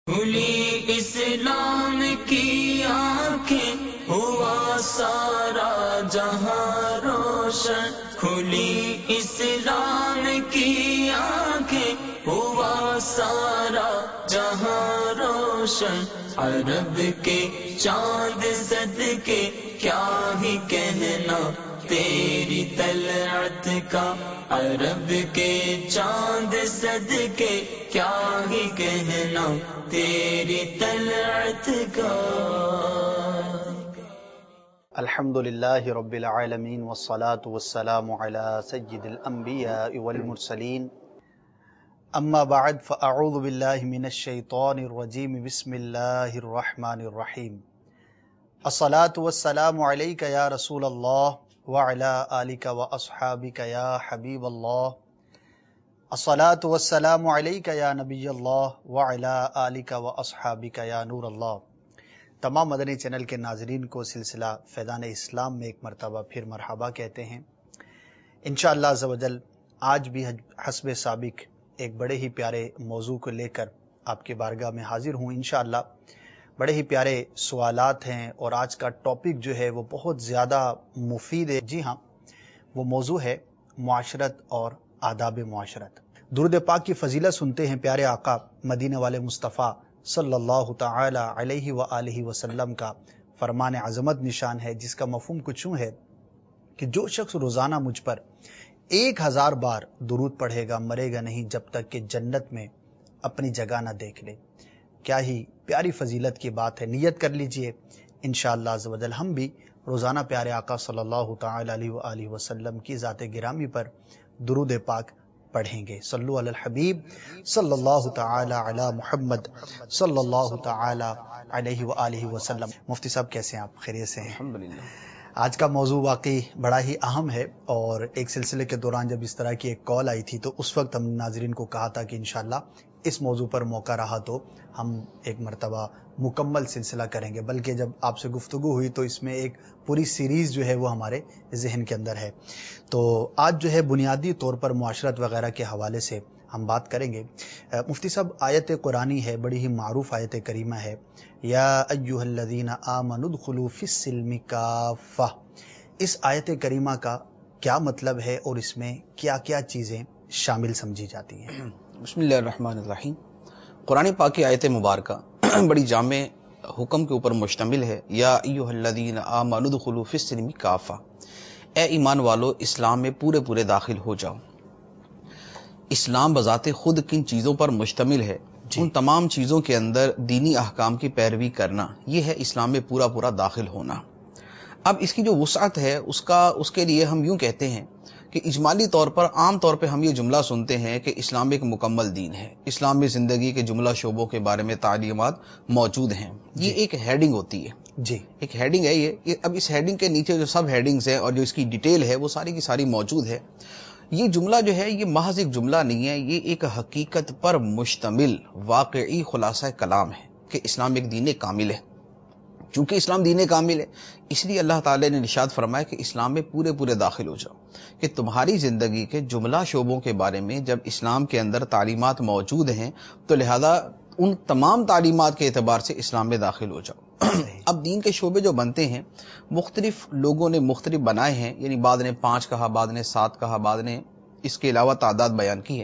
کھلی اسلام کی آنکھیں ہوا سارا جہاں روشن، کھلی اسلام کی آنکھیں ہوا سارا جہاں روشن، عرب کے چاند صدقے کیا ہی کہنا تیری طلعت کا، عرب کے چاند صدقے کیا ہی کہنا تیری طلعت کا۔ الحمدللہ رب العالمین والصلاة والسلام علی سید الانبیاء والمرسلین، اما بعد فاعوذ باللہ من الشیطان الرجیم، بسم اللہ الرحمن الرحیم۔ الصلاة والسلام علیک یا رسول اللہ وعلی آلک واصحابک یا حبیب اللہ، الصلاة والسلام علیک یا نبی اللہ وعلی آلک واصحابک یا نور اللہ۔ تمام مدنی چینل کے ناظرین کو سلسلہ فیضان اسلام میں ایک مرتبہ پھر مرحبا کہتے ہیں۔ انشاءاللہ عز و جل آج بھی حسب سابق ایک بڑے ہی پیارے موضوع کو لے کر آپ کے بارگاہ میں حاضر ہوں۔ انشاءاللہ بڑے ہی پیارے سوالات ہیں اور آج کا ٹاپک جو ہے وہ بہت زیادہ مفید ہے۔ جی ہاں، وہ موضوع ہے معاشرت اور آداب معاشرت۔ درود پاک کی فضیلت سنتے ہیں پیارے آقا مدینہ والے مصطفیٰ صلی اللہ تعالی علیہ وآلہ وسلم کا فرمان عظمت نشان ہے، جس کا مفہوم کچھ یوں ہے کہ جو شخص روزانہ مجھ پر 1000 بار درود پڑھے گا مرے گا نہیں جب تک کہ جنت میں اپنی جگہ نہ دیکھ لے۔ کیا ہی پیاری فضیلت کی بات ہے، نیت کر لیجئے انشاءاللہ عز و جل ہم بھی روزانہ پیارے آقا صلی اللہ تعالی علیہ وآلہ وسلم کی ذات گرامی پر درود پاک پڑھیں گے۔ صلو علی الحبیب صلی اللہ تعالی علی محمد صلی اللہ تعالی علیہ وآلہ وسلم۔ مفتی صاحب کیسے ہیں آپ؟ خیریت سے ہیں؟ الحمدللہ۔ آج کا موضوع واقعی بڑا ہی اہم ہے، اور ایک سلسلے کے دوران جب اس طرح کی ایک کال آئی تھی تو اس وقت ہم ناظرین کو کہا تھا کہ انشاءاللہ اس موضوع پر موقع رہا تو ہم ایک مرتبہ مکمل سلسلہ کریں گے، بلکہ جب آپ سے گفتگو ہوئی تو اس میں ایک پوری سیریز جو ہے وہ ہمارے ذہن کے اندر ہے۔ تو آج جو ہے بنیادی طور پر معاشرت وغیرہ کے حوالے سے ہم بات کریں گے۔ مفتی صاحب، آیت قرآنی ہے، بڑی ہی معروف آیت کریمہ ہے، یا ایھا الذین آمنوا ادخلوا فی السلم کافہ۔ اس آیت کریمہ کا کیا مطلب ہے اور اس میں کیا کیا چیزیں شامل سمجھی جاتی ہیں؟ بسم اللہ الرحمن الرحیم۔ قرآن پاک کی آیت مبارکہ بڑی جامع حکم کے اوپر مشتمل ہے۔ یا ایھا الذین آمنوا ادخلوا فی السلم کافہ، اے ایمان والو اسلام میں پورے پورے داخل ہو جاؤ۔ اسلام بذات خود کن چیزوں پر مشتمل ہے، ان تمام چیزوں کے اندر دینی احکام کی پیروی کرنا، یہ ہے اسلام میں پورا پورا داخل ہونا۔ اب اس کی جو وسعت ہے اس کے لیے ہم یوں کہتے ہیں کہ اجمالی طور پر عام طور پہ ہم یہ جملہ سنتے ہیں کہ اسلام ایک مکمل دین ہے، اسلام میں زندگی کے جملہ شعبوں کے بارے میں تعلیمات موجود ہیں۔ یہ ایک ہیڈنگ ہوتی ہے، جی ایک ہیڈنگ ہے یہ۔ اب اس ہیڈنگ کے نیچے جو سب ہیڈنگز ہیں اور جو اس کی ڈیٹیل ہے وہ ساری کی ساری موجود ہے۔ یہ جملہ جو ہے یہ محض ایک جملہ نہیں ہے، یہ ایک حقیقت پر مشتمل واقعی خلاصہ کلام ہے کہ اسلام ایک دین کامل ہے۔ چونکہ اسلام دین کامل ہے، اس لیے اللہ تعالی نے ارشاد فرمایا کہ اسلام میں پورے پورے داخل ہو جاؤ، کہ تمہاری زندگی کے جملہ شعبوں کے بارے میں جب اسلام کے اندر تعلیمات موجود ہیں تو لہذا ان تمام تعلیمات کے اعتبار سے اسلام میں داخل ہو جاؤ۔ اب دین کے شعبے جو بنتے ہیں مختلف لوگوں نے مختلف بنائے ہیں، یعنی بعض نے 5 کہا، بعض نے 7 کہا، بعض نے اس کے علاوہ تعداد بیان کی ہے،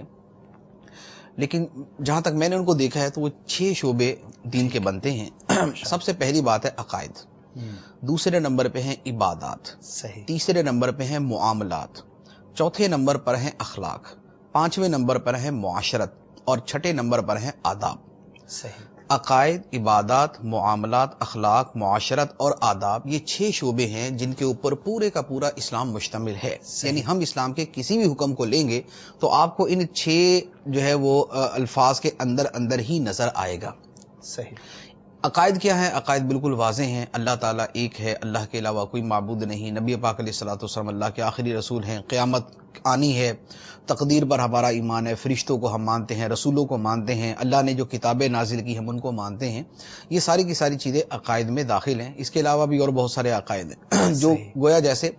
لیکن جہاں تک میں نے ان کو دیکھا ہے تو وہ 6 شعبے دین کے بنتے ہیں۔ سب سے پہلی بات ہے عقائد، دوسرے نمبر پہ ہیں عبادات، صحیح، تیسرے نمبر پہ ہیں معاملات، چوتھے نمبر پر ہیں اخلاق، 5ویں نمبر پر ہیں معاشرت، اور 6ٹھے نمبر پر ہیں آداب۔ صحیح، عقائد، عبادات، معاملات، اخلاق، معاشرت اور آداب، یہ 6 شعبے ہیں جن کے اوپر پورے کا پورا اسلام مشتمل ہے۔ یعنی ہم اسلام کے کسی بھی حکم کو لیں گے تو آپ کو ان 6 جو ہے وہ الفاظ کے اندر ہی نظر آئے گا۔ صحیح۔ عقائد کیا ہے؟ عقائد بالکل واضح ہیں، اللہ تعالیٰ ایک ہے، اللہ کے علاوہ کوئی معبود نہیں، نبی پاک علیہ الصلوۃ والسلام اللہ کے آخری رسول ہیں، قیامت آنی ہے، تقدیر پر ہمارا ایمان ہے، فرشتوں کو ہم مانتے ہیں، رسولوں کو مانتے ہیں، اللہ نے جو کتابیں نازل کی ہم ان کو مانتے ہیں۔ یہ ساری کی ساری چیزیں عقائد میں داخل ہیں۔ اس کے علاوہ بھی اور بہت سارے عقائد ہیں جو گویا جیسے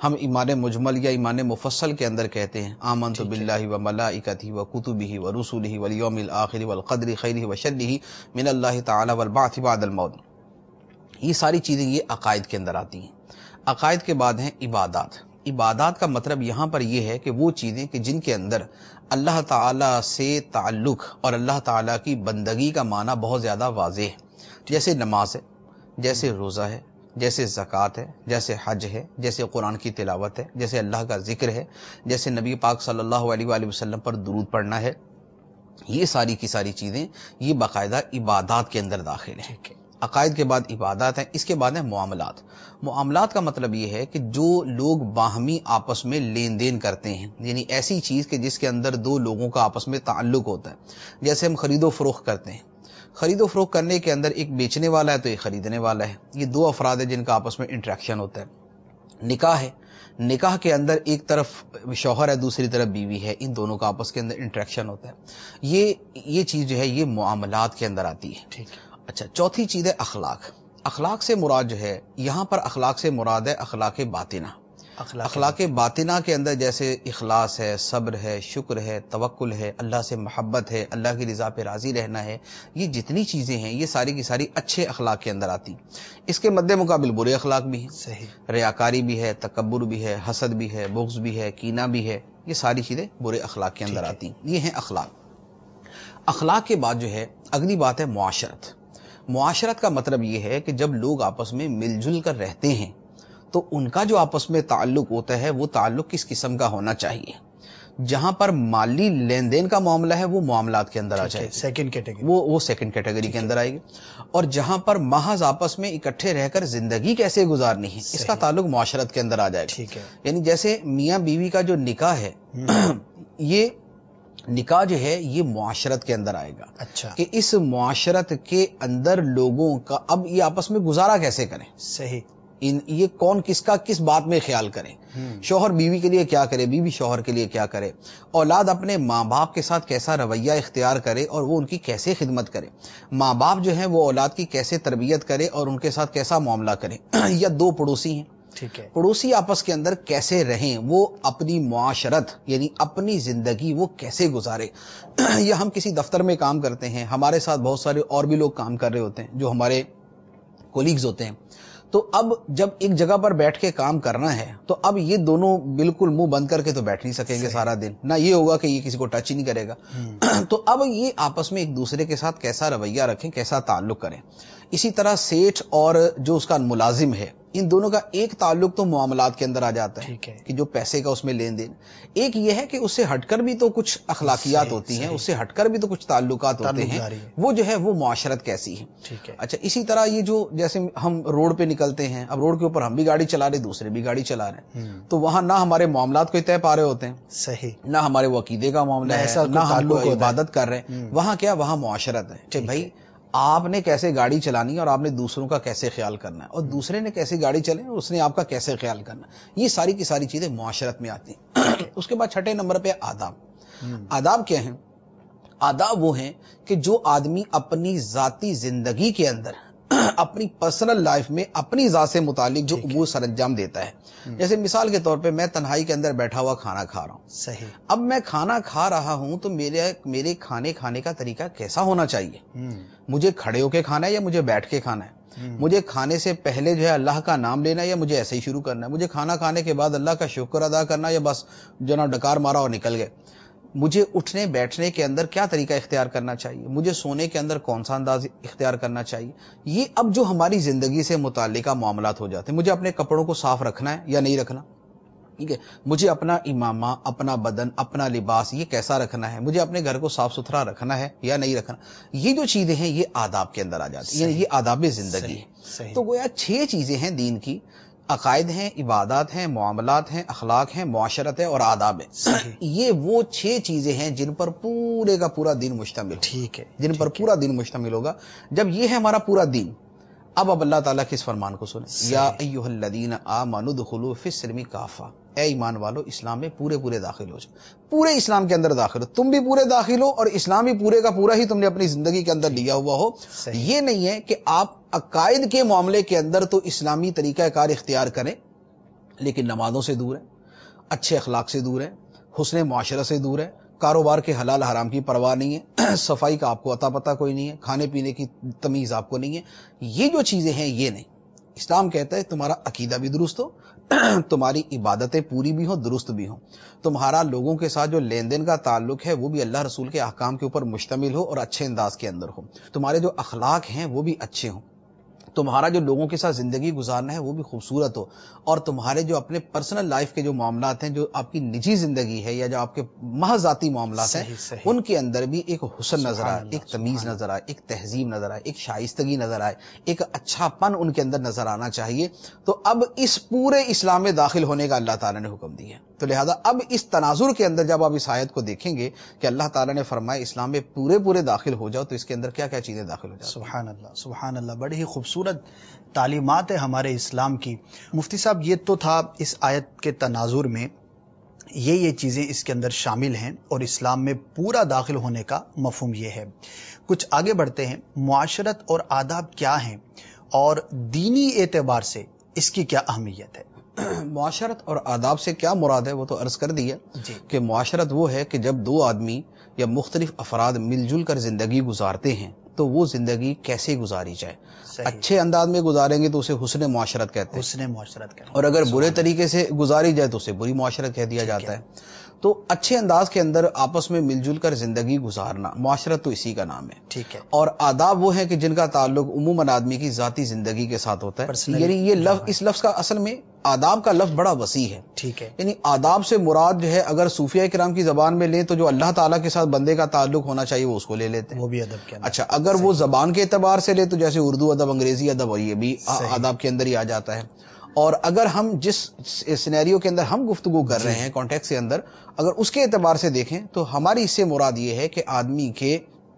ہم ایمان مجمل یا ایمان مفصل کے اندر کہتے ہیں آمنت باللہ و ملائکتہ و کتبہ و رسلہ والیوم الآخر والقدر خیرہ و شرہ من اللہ تعالی والبعث بعد الموت. یہ ساری چیزیں یہ عقائد کے اندر آتی ہیں. عقائد کے بعد ہیں عبادات. عبادات کا مطلب یہاں پر یہ ہے کہ وہ چیزیں کہ جن کے اندر اللہ تعالی سے تعلق اور اللہ تعالی کی بندگی کا معنی بہت زیادہ واضح ہے، جیسے نماز ہے، جیسے روزہ ہے، جیسے زکوٰۃ ہے، جیسے حج ہے، جیسے قرآن کی تلاوت ہے، جیسے اللہ کا ذکر ہے، جیسے نبی پاک صلی اللہ علیہ وآلہ وسلم پر درود پڑھنا ہے. یہ ساری کی ساری چیزیں یہ باقاعدہ عبادات کے اندر داخل ہیں. عقائد کے بعد عبادات ہیں. اس کے بعد ہیں معاملات. معاملات کا مطلب یہ ہے کہ جو لوگ باہمی آپس میں لین دین کرتے ہیں، یعنی ایسی چیز کہ جس کے اندر دو لوگوں کا آپس میں تعلق ہوتا ہے. جیسے ہم خرید و فروخت کرتے ہیں، خرید و فروخت کرنے کے اندر ایک بیچنے والا ہے تو ایک خریدنے والا ہے. یہ دو افراد ہیں جن کا آپس میں انٹریکشن ہوتا ہے. نکاح ہے، نکاح کے اندر ایک طرف شوہر ہے، دوسری طرف بیوی ہے، ان دونوں کا آپس کے اندر انٹریکشن ہوتا ہے. یہ چیز جو ہے یہ معاملات کے اندر آتی ہے. ٹھیک. اچھا، چوتھی چیز ہے اخلاق. اخلاق سے مراد جو ہے یہاں پر اخلاق سے مراد ہے اخلاق باطنہ. اخلاق باطنہ کے اندر جیسے اخلاص ہے، صبر ہے، شکر ہے، توکل ہے، اللہ سے محبت ہے، اللہ کی رضا پہ راضی رہنا ہے. یہ جتنی چیزیں ہیں یہ ساری کی ساری اچھے اخلاق کے اندر آتی. اس کے مد مقابل برے اخلاق بھی ہیں. صحیح. ریاکاری بھی ہے، تکبر بھی ہے، حسد بھی ہے، بغض بھی ہے، کینہ بھی ہے. یہ ساری چیزیں برے اخلاق کے اندر آتی. یہ ہیں اخلاق. اخلاق کے بعد جو ہے اگلی بات ہے معاشرت. معاشرت کا مطلب یہ ہے کہ جب لوگ آپس میں مل جل کر رہتے ہیں تو ان کا جو آپس میں تعلق ہوتا ہے وہ تعلق کس قسم کا ہونا چاہیے. جہاں پر مالی لین دین کا معاملہ ہے وہ معاملات کے اندر آ جائے، سیکنڈ کیٹیگری، وہ سیکنڈ کیٹیگری کے اندر آئے گی. اور جہاں پر محض آپس میں اکٹھے رہ کر زندگی کیسے گزارنی ہے اس کا تعلق معاشرت کے اندر آ جائے گا. ٹھیک ہے. یعنی جیسے میاں بیوی کا جو نکاح ہے یہ نکاح جو ہے یہ معاشرت کے اندر آئے گا. اچھا. کہ اس معاشرت کے اندر لوگوں کا اب یہ آپس میں گزارا کیسے کریں. صحیح. یہ کون کس کا کس بات میں خیال کرے، شوہر بیوی کے لیے کیا کرے، بیوی شوہر کے لیے کیا کرے، اولاد اپنے ماں باپ کے ساتھ کیسا رویہ اختیار کرے اور وہ ان کی کیسے خدمت کرے، ماں باپ جو ہیں وہ اولاد کی کیسے تربیت کرے اور ان کے ساتھ کیسا معاملہ کرے. یا دو پڑوسی ہیں، ٹھیک ہے، پڑوسی آپس کے اندر کیسے رہیں، وہ اپنی معاشرت یعنی اپنی زندگی وہ کیسے گزارے. یا ہم کسی دفتر میں کام کرتے ہیں، ہمارے ساتھ بہت سارے اور بھی لوگ کام کر رہے ہوتے ہیں جو ہمارے کولیگز ہوتے ہیں. تو اب جب ایک جگہ پر بیٹھ کے کام کرنا ہے تو اب یہ دونوں بالکل منہ بند کر کے تو بیٹھ نہیں سکیں گے سارا دن، نہ یہ ہوگا کہ یہ کسی کو ٹچ ہی نہیں کرے گا. تو اب یہ آپس میں ایک دوسرے کے ساتھ کیسا رویہ رکھیں، کیسا تعلق کریں. اسی طرح سیٹھ اور جو اس کا ملازم ہے ان دونوں کا ایک تعلق تو معاملات کے اندر آ جاتا ہے کہ جو پیسے کا اس میں لین دین. ایک یہ ہے کہ اس سے ہٹ کر بھی تو کچھ اخلاقیات ہوتی ہیں، اس سے ہٹ کر بھی تو کچھ تعلقات ہوتے ہیں، وہ جو ہے وہ معاشرت کیسی ہے. اچھا، اسی طرح یہ جو جیسے ہم روڈ پہ نکلتے ہیں، اب روڈ کے اوپر ہم بھی گاڑی چلا رہے دوسرے بھی گاڑی چلا رہے ہیں، تو وہاں نہ ہمارے معاملات کوئی طے پا رہے ہوتے ہیں، صحیح، نہ ہمارے وہ عقیدے کا معاملہ ہے، نہ ہم لوگ عبادت کر رہے ہیں. وہاں کیا، وہاں معاشرت ہے کہ بھائی آپ نے کیسے گاڑی چلانی ہے اور آپ نے دوسروں کا کیسے خیال کرنا ہے، اور دوسرے نے کیسے گاڑی چلانی اور اس نے آپ کا کیسے خیال کرنا ہے. یہ ساری کی ساری چیزیں معاشرت میں آتی ہیں. اس کے بعد چھٹے نمبر پہ آداب. آداب کیا ہیں؟ آداب وہ ہیں کہ جو آدمی اپنی ذاتی زندگی کے اندر اپنی پرسنل لائف میں اپنی ذات سے متعلق جو امور سر انجام دیتا ہے. جیسے مثال کے طور پہ میں تنہائی کے اندر بیٹھا ہوا کھانا کھا رہا ہوں. صحیح. اب میں کھانا کھا رہا ہوں تو میرے کھانے کا طریقہ کیسا ہونا چاہیے؟ مجھے کھڑے ہو کے کھانا ہے یا مجھے بیٹھ کے کھانا ہے؟ مجھے کھانے سے پہلے جو ہے اللہ کا نام لینا ہے یا مجھے ایسے ہی شروع کرنا ہے؟ مجھے کھانا کھانے کے بعد اللہ کا شکر ادا کرنا یا بس جناب ڈکار مارا اور نکل گئے؟ مجھے اٹھنے بیٹھنے کے اندر کیا طریقہ اختیار کرنا چاہیے؟ مجھے سونے کے اندر کون سا انداز اختیار کرنا چاہیے؟ یہ اب جو ہماری زندگی سے متعلقہ معاملات ہو جاتے ہیں. مجھے اپنے کپڑوں کو صاف رکھنا ہے یا نہیں رکھنا؟ ٹھیک ہے. مجھے اپنا امامہ، اپنا بدن، اپنا لباس یہ کیسا رکھنا ہے؟ مجھے اپنے گھر کو صاف ستھرا رکھنا ہے یا نہیں رکھنا؟ یہ جو چیزیں ہیں یہ آداب کے اندر آ جاتی ہیں، یعنی یہ آداب زندگی ہے. تو گویا 6 چیزیں ہیں دین کی: عقائد ہیں، عبادات ہیں، معاملات ہیں، اخلاق ہیں، معاشرت ہے اور آداب ہے. یہ وہ 6 چیزیں ہیں جن پر پورے کا پورا دین مشتمل. ٹھیک ہے. جن پر پورا دین مشتمل ہوگا. جب یہ ہے ہمارا پورا دین، اب اللہ تعالیٰ کے اس فرمان کو سنیں: یا ایھا الذین آمنوا ادخلوا فی السلم کافہ. اے ایمان والو، اسلام میں پورے داخل ہو جاؤ، پورے اسلام کے اندر داخل ہو. تم بھی پورے داخل ہو اور اسلام بھی پورے کا پورا ہی تم نے اپنی زندگی کے اندر لیا ہوا ہو. یہ نہیں ہے کہ آپ عقائد کے معاملے کے اندر تو اسلامی طریقہ کار اختیار کریں لیکن نمازوں سے دور ہے، اچھے اخلاق سے دور ہے، حسن معاشرت سے دور ہے، کاروبار کے حلال حرام کی پرواہ نہیں ہے، صفائی کا آپ کو عطا پتہ کوئی نہیں ہے، کھانے پینے کی تمیز آپ کو نہیں ہے، یہ جو چیزیں ہیں یہ نہیں۔ اسلام کہتا ہے تمہارا عقیدہ بھی درست ہو، تمہاری عبادتیں پوری بھی ہوں، درست بھی ہوں، تمہارا لوگوں کے ساتھ جو لین دین کا تعلق ہے وہ بھی اللہ رسول کے احکام کے اوپر مشتمل ہو اور اچھے انداز کے اندر ہو، تمہارے جو اخلاق ہیں وہ بھی اچھے ہوں، تمہارا جو لوگوں کے ساتھ زندگی گزارنا ہے وہ بھی خوبصورت ہو، اور تمہارے جو اپنے پرسنل لائف کے جو معاملات ہیں، جو آپ کی نجی زندگی ہے یا جو آپ کے محض ذاتی معاملات ہیں، ان کے اندر بھی ایک حسن نظر آئے، ایک تمیز نظر آئے، ایک تہذیب نظر آئے، ایک شائستگی نظر آئے، ایک اچھا پن ان کے اندر نظر آنا چاہیے۔ تو اب اس پورے اسلام میں داخل ہونے کا اللہ تعالیٰ نے حکم دیا، تو لہذا اب اس تناظر کے اندر جب آپ اس آیت کو دیکھیں گے کہ اللہ تعالیٰ نے فرمایا اسلام میں پورے داخل ہو جاؤ، تو اس کے اندر کیا کیا چیزیں داخل ہو جاتی ہیں۔ سبحان اللہ، سبحان اللہ، بڑی ہی خوبصورت تعلیمات ہے ہمارے اسلام کی۔ مفتی صاحب یہ تو تھا اس آیت کے تناظر میں یہ چیزیں اس کے اندر شامل ہیں اور اسلام میں پورا داخل ہونے کا مفہوم یہ ہے۔ کچھ آگے بڑھتے ہیں، معاشرت اور آداب کیا ہیں اور دینی اعتبار سے اس کی کیا اہمیت ہے؟ معاشرت اور آداب سے کیا مراد ہے وہ تو عرض کر دیا کہ معاشرت وہ ہے کہ جب دو آدمی یا مختلف افراد مل جل کر زندگی گزارتے ہیں تو وہ زندگی کیسے گزاری جائے، اچھے انداز میں گزاریں گے تو اسے حسن معاشرت کہتے ہیں، حسن معاشرت کہتے ہیں، اور اگر برے طریقے سے گزاری جائے تو اسے بری معاشرت کہہ دیا جاتا ہے۔ تو اچھے انداز کے اندر آپس میں مل جل کر زندگی گزارنا، معاشرت تو اسی کا نام ہے۔ ٹھیک ہے، اور آداب وہ ہیں کہ جن کا تعلق عموماً آدمی کی ذاتی زندگی کے ساتھ ہوتا ہے، یعنی یہ لفظ، اس لفظ کا اصل میں آداب کا لفظ بڑا وسیع ہے۔ ٹھیک ہے، یعنی آداب سے مراد جو ہے اگر صوفیہ کرام کی زبان میں لیں تو جو اللہ تعالیٰ کے ساتھ بندے کا تعلق ہونا چاہیے وہ اس کو لے لیتے ہیں، وہ بھی ادب کے اندر۔ اچھا، اگر وہ زبان کے اعتبار سے لے تو جیسے اردو ادب، انگریزی ادب، اور یہ بھی آداب کے اندر ہی آ جاتا ہے۔ اور اگر ہم جس سینیریو کے اندر ہم گفتگو کر رہے ہیں، کانٹیکس کے اندر، اگر اس کے اعتبار سے دیکھیں تو ہماری اس سے مراد یہ ہے کہ آدمی کے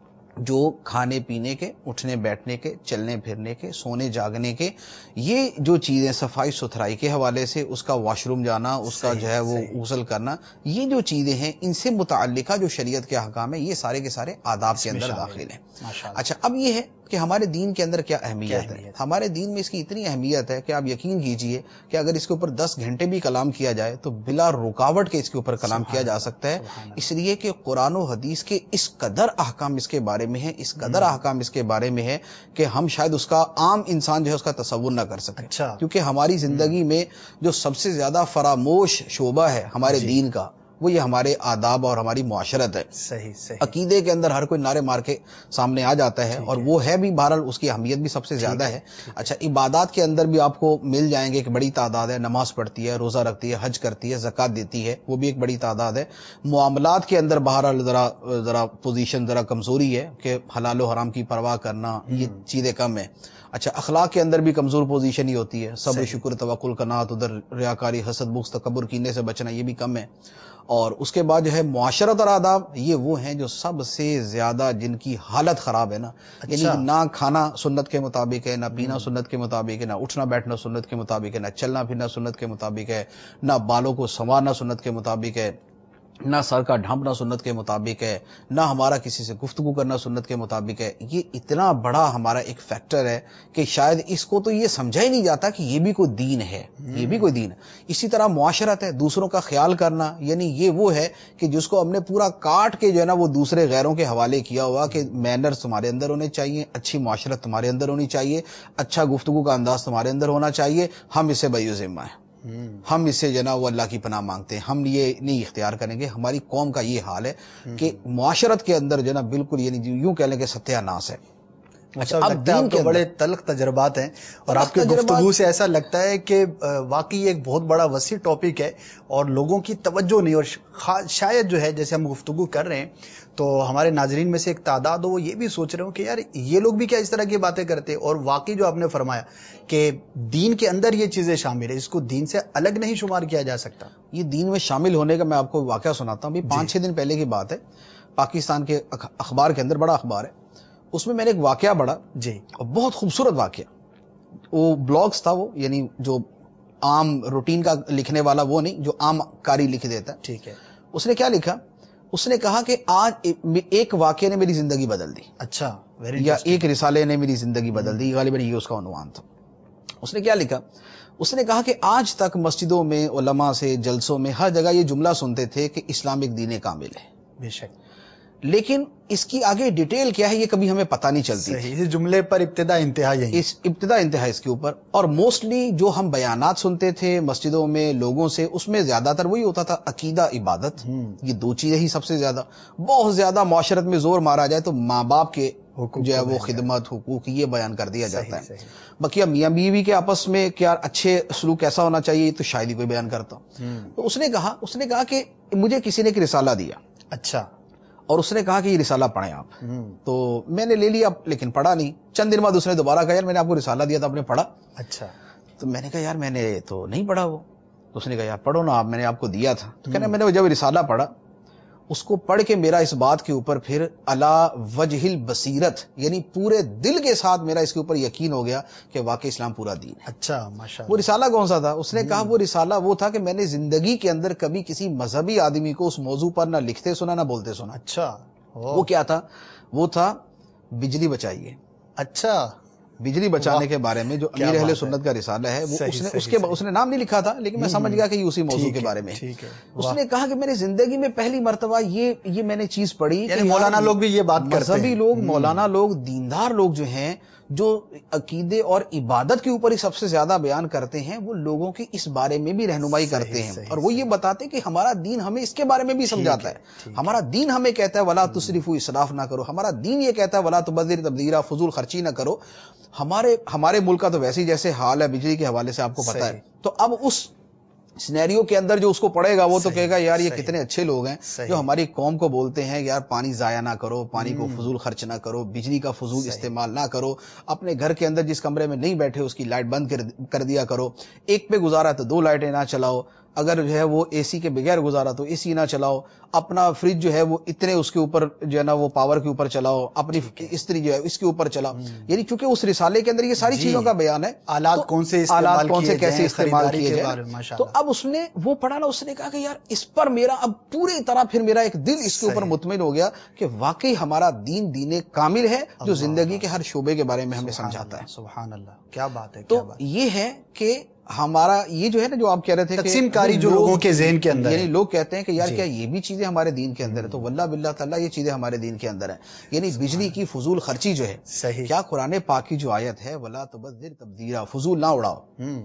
جو کھانے پینے کے، اٹھنے بیٹھنے کے، چلنے پھرنے کے، سونے جاگنے کے، یہ جو چیزیں صفائی ستھرائی کے حوالے سے، اس کا واش روم جانا، اس کا جو ہے وہ غسل کرنا، یہ جو چیزیں ہیں ان سے متعلقہ جو شریعت کے احکام ہیں یہ سارے کے سارے آداب کے اندر داخل ہیں۔ اچھا، اب یہ ہے کہ ہمارے دین کے اندر کیا اہمیت ہے۔ ہمارے دین میں اس کی اتنی اہمیت ہے کہ آپ یقین کیجئے کہ اگر اس کے اوپر 10 گھنٹے بھی کلام کیا جائے تو بلا رکاوٹ کے اس کے اوپر کلام کیا جا سکتا ہے، اس لیے کہ قرآن و حدیث کے اس قدر احکام اس کے بارے میں ہیں، اس قدر احکام اس کے بارے میں ہے کہ ہم شاید اس کا عام انسان جو ہے اس کا تصور نہ کر سکے، کیونکہ ہماری زندگی میں جو سب سے زیادہ فراموش شعبہ ہے ہمارے دین کا وہ یہ ہمارے آداب اور ہماری معاشرت ہے۔ صحیح۔ عقیدے کے اندر ہر کوئی نعرے مار کے سامنے آ جاتا ہے اور وہ ہے بھی، بہرحال اس کی اہمیت بھی سب سے زیادہ ہے۔ اچھا، عبادات کے اندر بھی آپ کو مل جائیں گے کہ بڑی تعداد ہے، نماز پڑھتی ہے، روزہ رکھتی ہے، حج کرتی ہے، زکوٰۃ دیتی ہے، وہ بھی ایک بڑی تعداد ہے۔ معاملات کے اندر بہرحال ذرا پوزیشن ذرا کمزوری ہے کہ حلال و حرام کی پرواہ کرنا، یہ چیزیں کم ہیں۔ اچھا، اخلاق کے اندر بھی کمزور پوزیشن ہی ہوتی ہے، صبر، شکر، توکل، قناعت، ادھر ریاکاری، حسد، بغض، تکبر، کینے سے بچنا، یہ بھی کم ہے۔ اور اس کے بعد جو ہے معاشرت اور آداب، یہ وہ ہیں جو سب سے زیادہ جن کی حالت خراب ہے نا، یعنی نہ کھانا سنت کے مطابق ہے، نہ پینا سنت کے مطابق ہے، نہ اٹھنا بیٹھنا سنت کے مطابق ہے، نہ چلنا پھرنا سنت کے مطابق ہے، نہ بالوں کو سنوارنا سنت کے مطابق ہے، نہ سر کا ڈھانپنا سنت کے مطابق ہے، نہ ہمارا کسی سے گفتگو کرنا سنت کے مطابق ہے۔ یہ اتنا بڑا ہمارا ایک فیکٹر ہے کہ شاید اس کو تو یہ سمجھا ہی نہیں جاتا کہ یہ بھی کوئی دین ہے، یہ بھی کوئی دین ہے۔ اسی طرح معاشرت ہے، دوسروں کا خیال کرنا، یعنی یہ وہ ہے کہ جس کو ہم نے پورا کاٹ کے جو ہے نا وہ دوسرے غیروں کے حوالے کیا ہوا کہ مینرز تمہارے اندر ہونے چاہیے، اچھی معاشرت تمہارے اندر ہونی چاہیے، اچھا گفتگو کا انداز تمہارے اندر ہونا چاہیے، ہم اسے بری ذمہ ہیں، ہم اس سے جو ہے وہ اللہ کی پناہ مانگتے ہیں، ہم یہ نہیں اختیار کریں گے۔ ہماری قوم کا یہ حال ہے کہ معاشرت کے اندر جو ہے نا بالکل یعنی یوں کہہ لیں کہ ستیہ ناس ہے۔ اچھا، اب دین کے بڑے تلخ تجربات ہیں اور آپ کے گفتگو سے ایسا لگتا ہے کہ واقعی ایک بہت بڑا وسیع ٹاپک ہے اور لوگوں کی توجہ نہیں، اور شاید جو ہے جیسے ہم گفتگو کر رہے ہیں تو ہمارے ناظرین میں سے ایک تعداد ہو وہ یہ بھی سوچ رہے ہوں کہ یار یہ لوگ بھی کیا اس طرح کی باتیں کرتے، اور واقعی جو آپ نے فرمایا کہ دین کے اندر یہ چیزیں شامل ہیں، اس کو دین سے الگ نہیں شمار کیا جا سکتا۔ یہ دین میں شامل ہونے کا میں آپ کو واقعہ سناتا ہوں، 5-6 دن پہلے کی بات ہے، پاکستان کے اخبار کے اندر، بڑا اخبار ہے، اس میں میں نے ایک واقعہ پڑھا، بہت خوبصورت واقعہ، وہ بلاگز تھا، وہ یعنی جو عام روٹین کا لکھنے والا وہ نہیں جو عام کاری لکھ دیتا ہے۔ ٹھیک ہے، اس نے کیا لکھا، اس نے کہا کہ آج ایک واقعے نے میری زندگی بدل دی۔ اچھا، یا ایک رسالے نے میری زندگی بدل دی، غالباً یہ اس کا عنوان تھا۔ اس نے کیا لکھا، اس نے کہا کہ آج تک مسجدوں میں، علماء سے، جلسوں میں، ہر جگہ یہ جملہ سنتے تھے کہ اسلام ایک دین کامل ہے. بے شک. لیکن اس کی آگے ڈیٹیل کیا ہے یہ کبھی ہمیں پتہ نہیں چلتی. صحیح. اس جملے پر ابتدا انتہا یہی. اس ابتدا انتہا اس کے اوپر. اور موسٹلی جو ہم بیانات سنتے تھے مسجدوں میں لوگوں سے، اس میں زیادہ تر وہی ہوتا تھا عقیدہ، عبادت. یہ دو چیزیں ہی سب سے زیادہ. بہت زیادہ معاشرت میں زور مارا جائے تو ماں باپ کے جو ہے وہ خدمت، حقوق، یہ بیان کر دیا جاتا ہے. باقی میاں بیوی کے آپس میں کیا اچھے سلوک کیسا ہونا چاہیے تو شاید ہی کوئی بیان کرتا. تو اس نے کہا کہ مجھے کسی نے ایک رسالہ دیا. اچھا. اور اس نے کہا کہ یہ رسالہ پڑھیں آپ. تو میں نے لے لیا لیکن پڑھا نہیں. چند دن بعد اس نے دوبارہ کہا یار میں نے آپ کو رسالہ دیا تھا، آپ نے پڑھا؟ اچھا. تو میں نے کہا یار میں نے تو نہیں پڑھا وہ. تو اس نے کہا یار پڑھو نا آپ، میں نے آپ کو دیا تھا. تو کہنا میں نے جب رسالہ پڑھا اس کو پڑھ کے میرا اس بات کے اوپر پھر علی وجہ البصیرت، یعنی پورے دل کے ساتھ میرا اس کے اوپر یقین ہو گیا کہ واقعی اسلام پورا دین ہے. اچھا ماشاءاللہ. وہ رسالہ کون سا تھا؟ اس نے کہا وہ رسالہ وہ تھا کہ میں نے زندگی کے اندر کبھی کسی مذہبی آدمی کو اس موضوع پر نہ لکھتے سنا نہ بولتے سنا. اچھا. وہ کیا تھا؟ وہ تھا بجلی بچائیے. اچھا. بجلی بچانے کے بارے میں جو امیر اہل سنت کا رسالہ ہے وہ اس نے نام نہیں لکھا تھا لیکن میں سمجھ گیا کہ یہ اسی موضوع کے بارے میں. اس نے کہا کہ میری زندگی میں پہلی مرتبہ یہ میں نے چیز پڑھی. یعنی مولانا لوگ بھی یہ بات کرتے ہیں، مذہبی لوگ، مولانا لوگ، دیندار لوگ جو ہیں جو عقیدے اور عبادت کے اوپر ہی سب سے زیادہ بیان کرتے ہیں، وہ لوگوں کی اس بارے میں بھی رہنمائی کرتے ہیں. اور وہ یہ بتاتے ہیں کہ ہمارا دین ہمیں اس کے بارے میں بھی سمجھاتا ہے. ہمارا دین ہمیں کہتا ہے ولا تسرفوا، اسراف نہ کرو. ہمارا دین یہ کہتا ہے ولا تبذر تبذیرا، فضول خرچی نہ کرو. ہمارے ملک کا تو ویسے ہی جیسے حال ہے بجلی کے حوالے سے آپ کو پتا ہے. تو اب اس سینیریو کے اندر جو اس کو پڑھے گا وہ تو کہے گا یار یہ کتنے اچھے لوگ ہیں جو ہماری قوم کو بولتے ہیں یار پانی ضائع نہ کرو، پانی کو فضول خرچ نہ کرو، بجلی کا فضول استعمال نہ کرو، اپنے گھر کے اندر جس کمرے میں نہیں بیٹھے اس کی لائٹ بند کر دیا کرو، ایک پہ گزارا تو 2 لائٹیں نہ چلاؤ، اگر جو ہے وہ اے سی کے بغیر گزارا تو اے سی نہ چلاؤ، اپنا فریج جو ہے وہ اتنے اس کے اوپر جو ہے نا وہ پاور کے اوپر چلاؤ، اپنی استری جو ہے اس کے اوپر چلاؤ. یعنی چونکہ اس رسالے کے اندر یہ ساری چیزوں کا بیان ہے، آلات کون سے کیسے استعمال کیے جائیں. تو اب اس نے وہ پڑھا نا، اس نے کہا کہ یار اس پر میرا اب پوری طرح پھر میرا ایک دل اس کے اوپر مطمئن ہو گیا کہ واقعی ہمارا دین کامل ہے جو زندگی کے ہر شعبے کے بارے میں ہمیں سمجھاتا ہے. سبحان اللہ، کیا بات ہے. تو یہ ہے کہ ہمارا یہ جو ہے نا جو آپ کہہ رہے تھے تقسیم کاری جو لوگوں کے ذہن کے اندر، یعنی لوگ کہتے ہیں کہ یار کیا یہ بھی چیزیں ہمارے دین کے اندر ہے؟ تو واللہ باللہ تعالیٰ یہ چیزیں ہمارے دین کے اندر ہیں. یعنی بجلی کی فضول خرچی جو ہے، صحیح، کیا قرآن پاک کی جو آیت ہے ولا تبذر تبذیرا، فضول نہ اڑاؤ،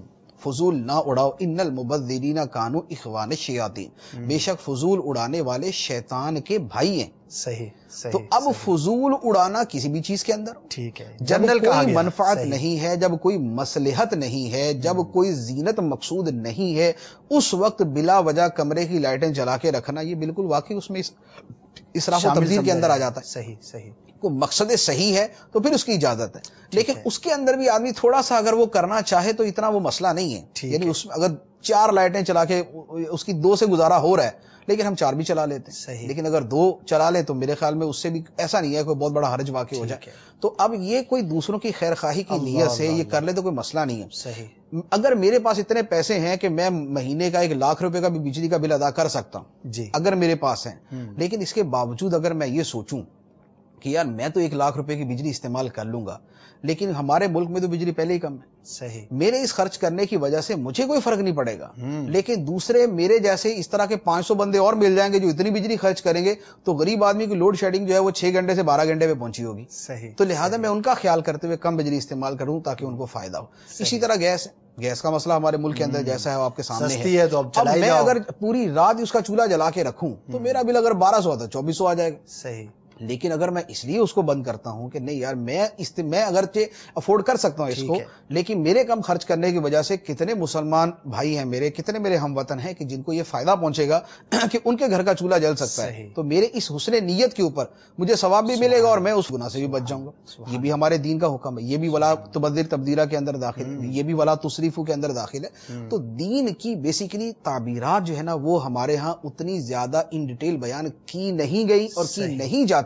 فضول نہ اڑاؤ، ان المبذرین کانوا اخوان الشیاطین، بے شک فضول اڑانے والے شیطان کے بھائی ہیں. صحیح. تو اب فضول اڑانا کسی بھی چیز کے اندر، ٹھیک ہے، جب کوئی منفعت نہیں ہے، جب کوئی مصلحت نہیں ہے، جب کوئی زینت مقصود نہیں ہے، اس وقت بلا وجہ کمرے کی لائٹیں جلا کے رکھنا یہ بالکل واقعی اس میں اسراف و تبذیر کے اندر آ جاتا ہے. صحیح. کوئی مقصد صحیح ہے تو پھر اس کی اجازت ہے، لیکن اس کے اندر بھی آدمی تھوڑا سا اگر وہ کرنا چاہے تو اتنا وہ مسئلہ نہیں ہے. یعنی اس میں اگر 4 لائٹیں چلا کے اس کی 2 سے گزارا ہو رہا ہے لیکن ہم 4 بھی چلا لیتے ہیں، لیکن اگر 2 چلا لیں تو میرے خیال میں اس سے بھی ایسا نہیں ہے کوئی بہت بڑا حرج واقع ہو جائے. تو اب یہ کوئی دوسروں کی خیر خواہی کی نیت سے یہ کر لے تو کوئی مسئلہ نہیں ہے. صحیح. اگر میرے پاس اتنے پیسے ہیں کہ میں مہینے کا 1 لاکھ روپے کا بھی بجلی کا بل ادا کر سکتا ہوں جی، اگر میرے پاس ہیں، لیکن اس کے باوجود اگر میں یہ سوچوں کہ یار میں تو 1 لاکھ روپے کی بجلی استعمال کر لوں گا لیکن ہمارے ملک میں تو بجلی پہلے ہی کم ہے، صحیح، میرے اس خرچ کرنے کی وجہ سے مجھے کوئی فرق نہیں پڑے گا، لیکن دوسرے میرے جیسے اس طرح کے 500 بندے اور مل جائیں گے جو اتنی بجلی خرچ کریں گے تو غریب آدمی کی لوڈ شیڈنگ جو ہے وہ 6 گھنٹے سے 12 گھنٹے پہ پہنچی ہوگی. صحیح. تو لہٰذا میں ان کا خیال کرتے ہوئے کم بجلی استعمال کروں تاکہ ان کو فائدہ ہو. اسی طرح گیس کا مسئلہ ہمارے ملک کے اندر جیسا ہے آپ کے سامنے ہے، تو اب میں اگر پوری رات اس کا چولہا جلا کے رکھوں تو میرا بل اگر 1200 آتا 2400 آ جائے گا. صحیح. لیکن اگر میں اس لیے اس کو بند کرتا ہوں کہ نہیں یار میں اگرچہ افورڈ کر سکتا ہوں اس کو، لیکن میرے کم خرچ کرنے کی وجہ سے کتنے مسلمان بھائی ہیں میرے، کتنے میرے ہم وطن ہیں کہ جن کو یہ فائدہ پہنچے گا کہ ان کے گھر کا چولہا جل سکتا ہے. تو میرے اس حسن نیت کے اوپر مجھے ثواب بھی ملے گا اور میں اس گناہ سے بھی بچ جاؤں گا. یہ بھی ہمارے دین کا حکم ہے، یہ بھی ولا تبذر تبذیرا کے اندر داخل ہے، یہ بھی ولا تسرفوا کے اندر داخل ہے. تو دین کی بیسیکلی تعبیرات جو ہے نا وہ ہمارے ہاں اتنی زیادہ ان ڈیٹیل بیان کی نہیں گئی اور کی نہیں جاتی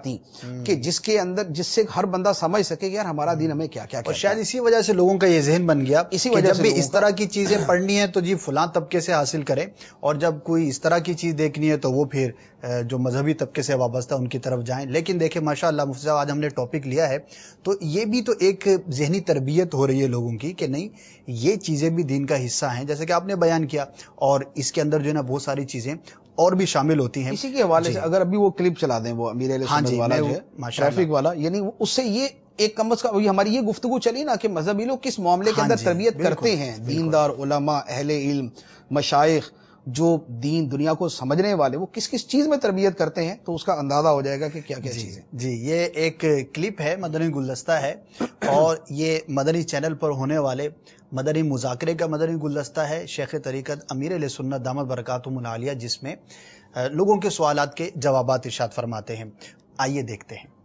آتی کہ جس کے اندر جس سے ہر بندہ سمجھ سکے کہ یار ہمارا دین ہمیں کیا کیا اور شاید اسی وجہ سے لوگوں کا یہ ذہن بن گیا اسی کہ وجہ جب سے بھی لوگوں اس طرح کی چیزیں پڑھنی ہے تو جی فلاں طبقے سے حاصل کریں، اور جب کوئی اس طرح کی چیز دیکھنی ہے تو وہ پھر جو مذہبی طبقے سے وابستہ ان کی طرف جائیں۔ لیکن دیکھیں ماشاء اللہ مفتی صاحب، آج ہم نے ٹاپک لیا ہے تو یہ بھی تو ایک ذہنی تربیت ہو رہی ہے لوگوں کی کہ نہیں یہ چیزیں بھی دین کا حصہ ہیں، جیسے کہ آپ نے بیان کیا، اور اس کے اندر جو ہے نا بہت ساری چیزیں اور بھی شامل ہوتی ہیں۔ اسی کے حوالے سے اگر ابھی وہ کلپ چلا دیں وہ امیر اہل سنت والا جو ہے ٹریفک والا، یعنی اس سے یہ ایک کم از کم ہماری یہ گفتگو چلی نا کہ مذہبی لوگ کس معاملے کے اندر تربیت کرتے ہیں، دیندار علماء اہل علم مشائخ جو دین دنیا کو سمجھنے والے وہ کس کس چیز میں تربیت کرتے ہیں، تو اس کا اندازہ ہو جائے گا کہ کیا کیا چیزیں۔ جی یہ ایک کلپ ہے، مدنی گلدستہ ہے، اور یہ مدنی چینل پر ہونے والے مدنی مذاکرے کا مدنی گلدستہ ہے، شیخ طریقت امیر اہل سنت دامت برکاتہم العالیہ، جس میں لوگوں کے سوالات کے جوابات ارشاد فرماتے ہیں۔ آئیے دیکھتے ہیں۔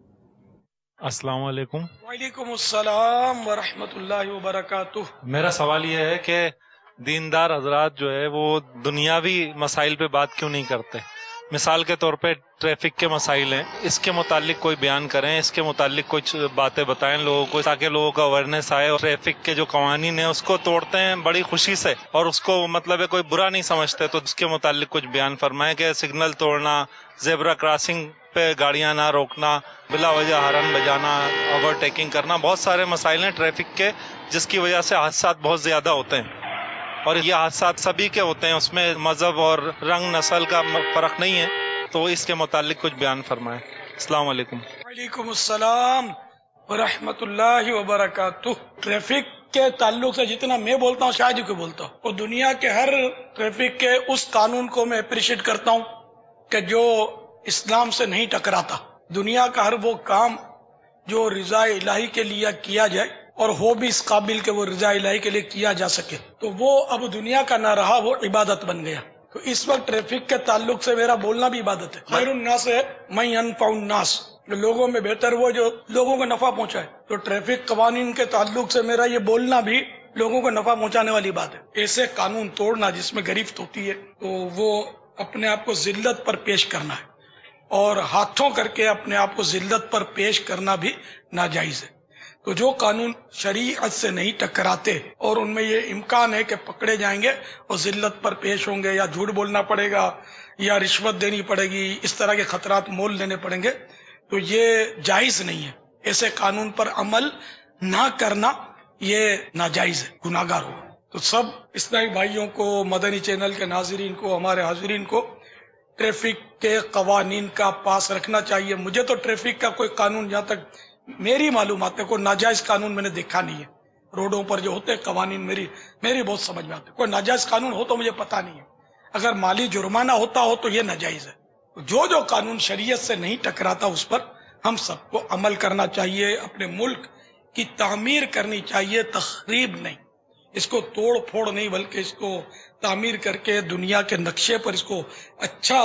السلام علیکم۔ وعلیکم السلام ورحمۃ اللہ وبرکاتہ۔ میرا سوال یہ ہے کہ دیندار حضرات جو ہے وہ دنیاوی مسائل پہ بات کیوں نہیں کرتے؟ مثال کے طور پہ ٹریفک کے مسائل ہیں، اس کے متعلق کوئی بیان کریں، اس کے متعلق کچھ باتیں بتائیں لوگوں کو تاکہ لوگوں کا اویئرنیس آئے، اور ٹریفک کے جو قوانین ہیں اس کو توڑتے ہیں بڑی خوشی سے اور اس کو مطلب ہے کوئی برا نہیں سمجھتے، تو اس کے متعلق کچھ بیان فرمائیں کہ سگنل توڑنا، زیبرا کراسنگ پہ گاڑیاں نہ روکنا، بلا وجہ ہارن بجانا، اوور ٹیکنگ کرنا، بہت سارے مسائل ہیں ٹریفک کے جس کی وجہ سے حادثات بہت زیادہ ہوتے ہیں، اور یہ حادثات سبھی کے ہوتے ہیں، اس میں مذہب اور رنگ نسل کا فرق نہیں ہے، تو اس کے متعلق کچھ بیان فرمائیں۔ السلام علیکم۔ وعلیکم السلام ورحمۃ اللہ وبرکاتہ۔ ٹریفک کے تعلق سے جتنا میں بولتا ہوں شاید ہی کوئی بولتا ہوں، اور دنیا کے ہر ٹریفک کے اس قانون کو میں اپریشیٹ کرتا ہوں کہ جو اسلام سے نہیں ٹکراتا۔ دنیا کا ہر وہ کام جو رضا الہی کے لیے کیا جائے اور ہو بھی اس قابل کہ وہ رضا الہی کے لیے کیا جا سکے، تو وہ اب دنیا کا نہ رہا، وہ عبادت بن گیا۔ تو اس وقت ٹریفک کے تعلق سے میرا بولنا بھی عبادت ہے۔ خیر الناس ہے من ينفع الناس، لوگوں میں بہتر وہ جو لوگوں کو نفع پہنچائے، تو ٹریفک قوانین کے تعلق سے میرا یہ بولنا بھی لوگوں کو نفع پہنچانے والی بات ہے۔ ایسے قانون توڑنا جس میں گرفت ہوتی ہے تو وہ اپنے آپ کو ذلت پر پیش کرنا ہے، اور ہاتھوں کر کے اپنے آپ کو ذلت پر پیش کرنا بھی ناجائز ہے۔ تو جو قانون شریعت سے نہیں ٹکراتے اور ان میں یہ امکان ہے کہ پکڑے جائیں گے اور ذلت پر پیش ہوں گے، یا جھوٹ بولنا پڑے گا، یا رشوت دینی پڑے گی، اس طرح کے خطرات مول لینے پڑیں گے، تو یہ جائز نہیں ہے۔ ایسے قانون پر عمل نہ کرنا یہ ناجائز ہے، گناہگار ہوگا۔ تو سب اسلامی بھائیوں کو، مدنی چینل کے ناظرین کو، ہمارے حاضرین کو ٹریفک کے قوانین کا پاس رکھنا چاہیے۔ مجھے تو ٹریفک کا کوئی قانون، جہاں تک میری معلومات ہے، کوئی ناجائز قانون میں نے دیکھا نہیں ہے۔ روڈوں پر جو ہوتے قوانین میری بہت سمجھ میں آتے، کوئی ناجائز قانون ہو تو مجھے پتا نہیں ہے۔ اگر مالی جرمانہ ہوتا ہو تو یہ ناجائز ہے۔ جو قانون شریعت سے نہیں ٹکراتا اس پر ہم سب کو عمل کرنا چاہیے، اپنے ملک کی تعمیر کرنی چاہیے، تخریب نہیں، اس کو توڑ پھوڑ نہیں، بلکہ اس کو تعمیر کر کے دنیا کے نقشے پر اس کو اچھا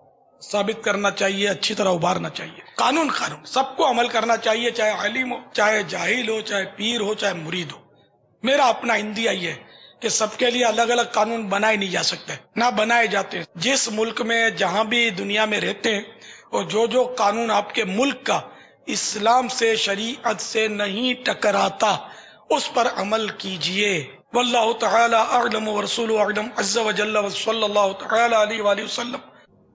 ثابت کرنا چاہیے، اچھی طرح ابھارنا چاہیے۔ قانون سب کو عمل کرنا چاہیے، چاہے عالم ہو، چاہے جاہل ہو، چاہے پیر ہو، چاہے مرید ہو۔ میرا اپنا اندیا یہ ہے کہ سب کے لیے الگ الگ قانون بنائے نہیں جا سکتے، نہ بنائے جاتے۔ جس ملک میں جہاں بھی دنیا میں رہتے ہیں، اور جو قانون آپ کے ملک کا اسلام سے، شریعت سے نہیں ٹکراتا، اس پر عمل کیجئے۔ واللہ تعالی اعلم ورسولہ اعلم عز وجل وصلی اللہ تعالی علیہ وآلہ وسلم۔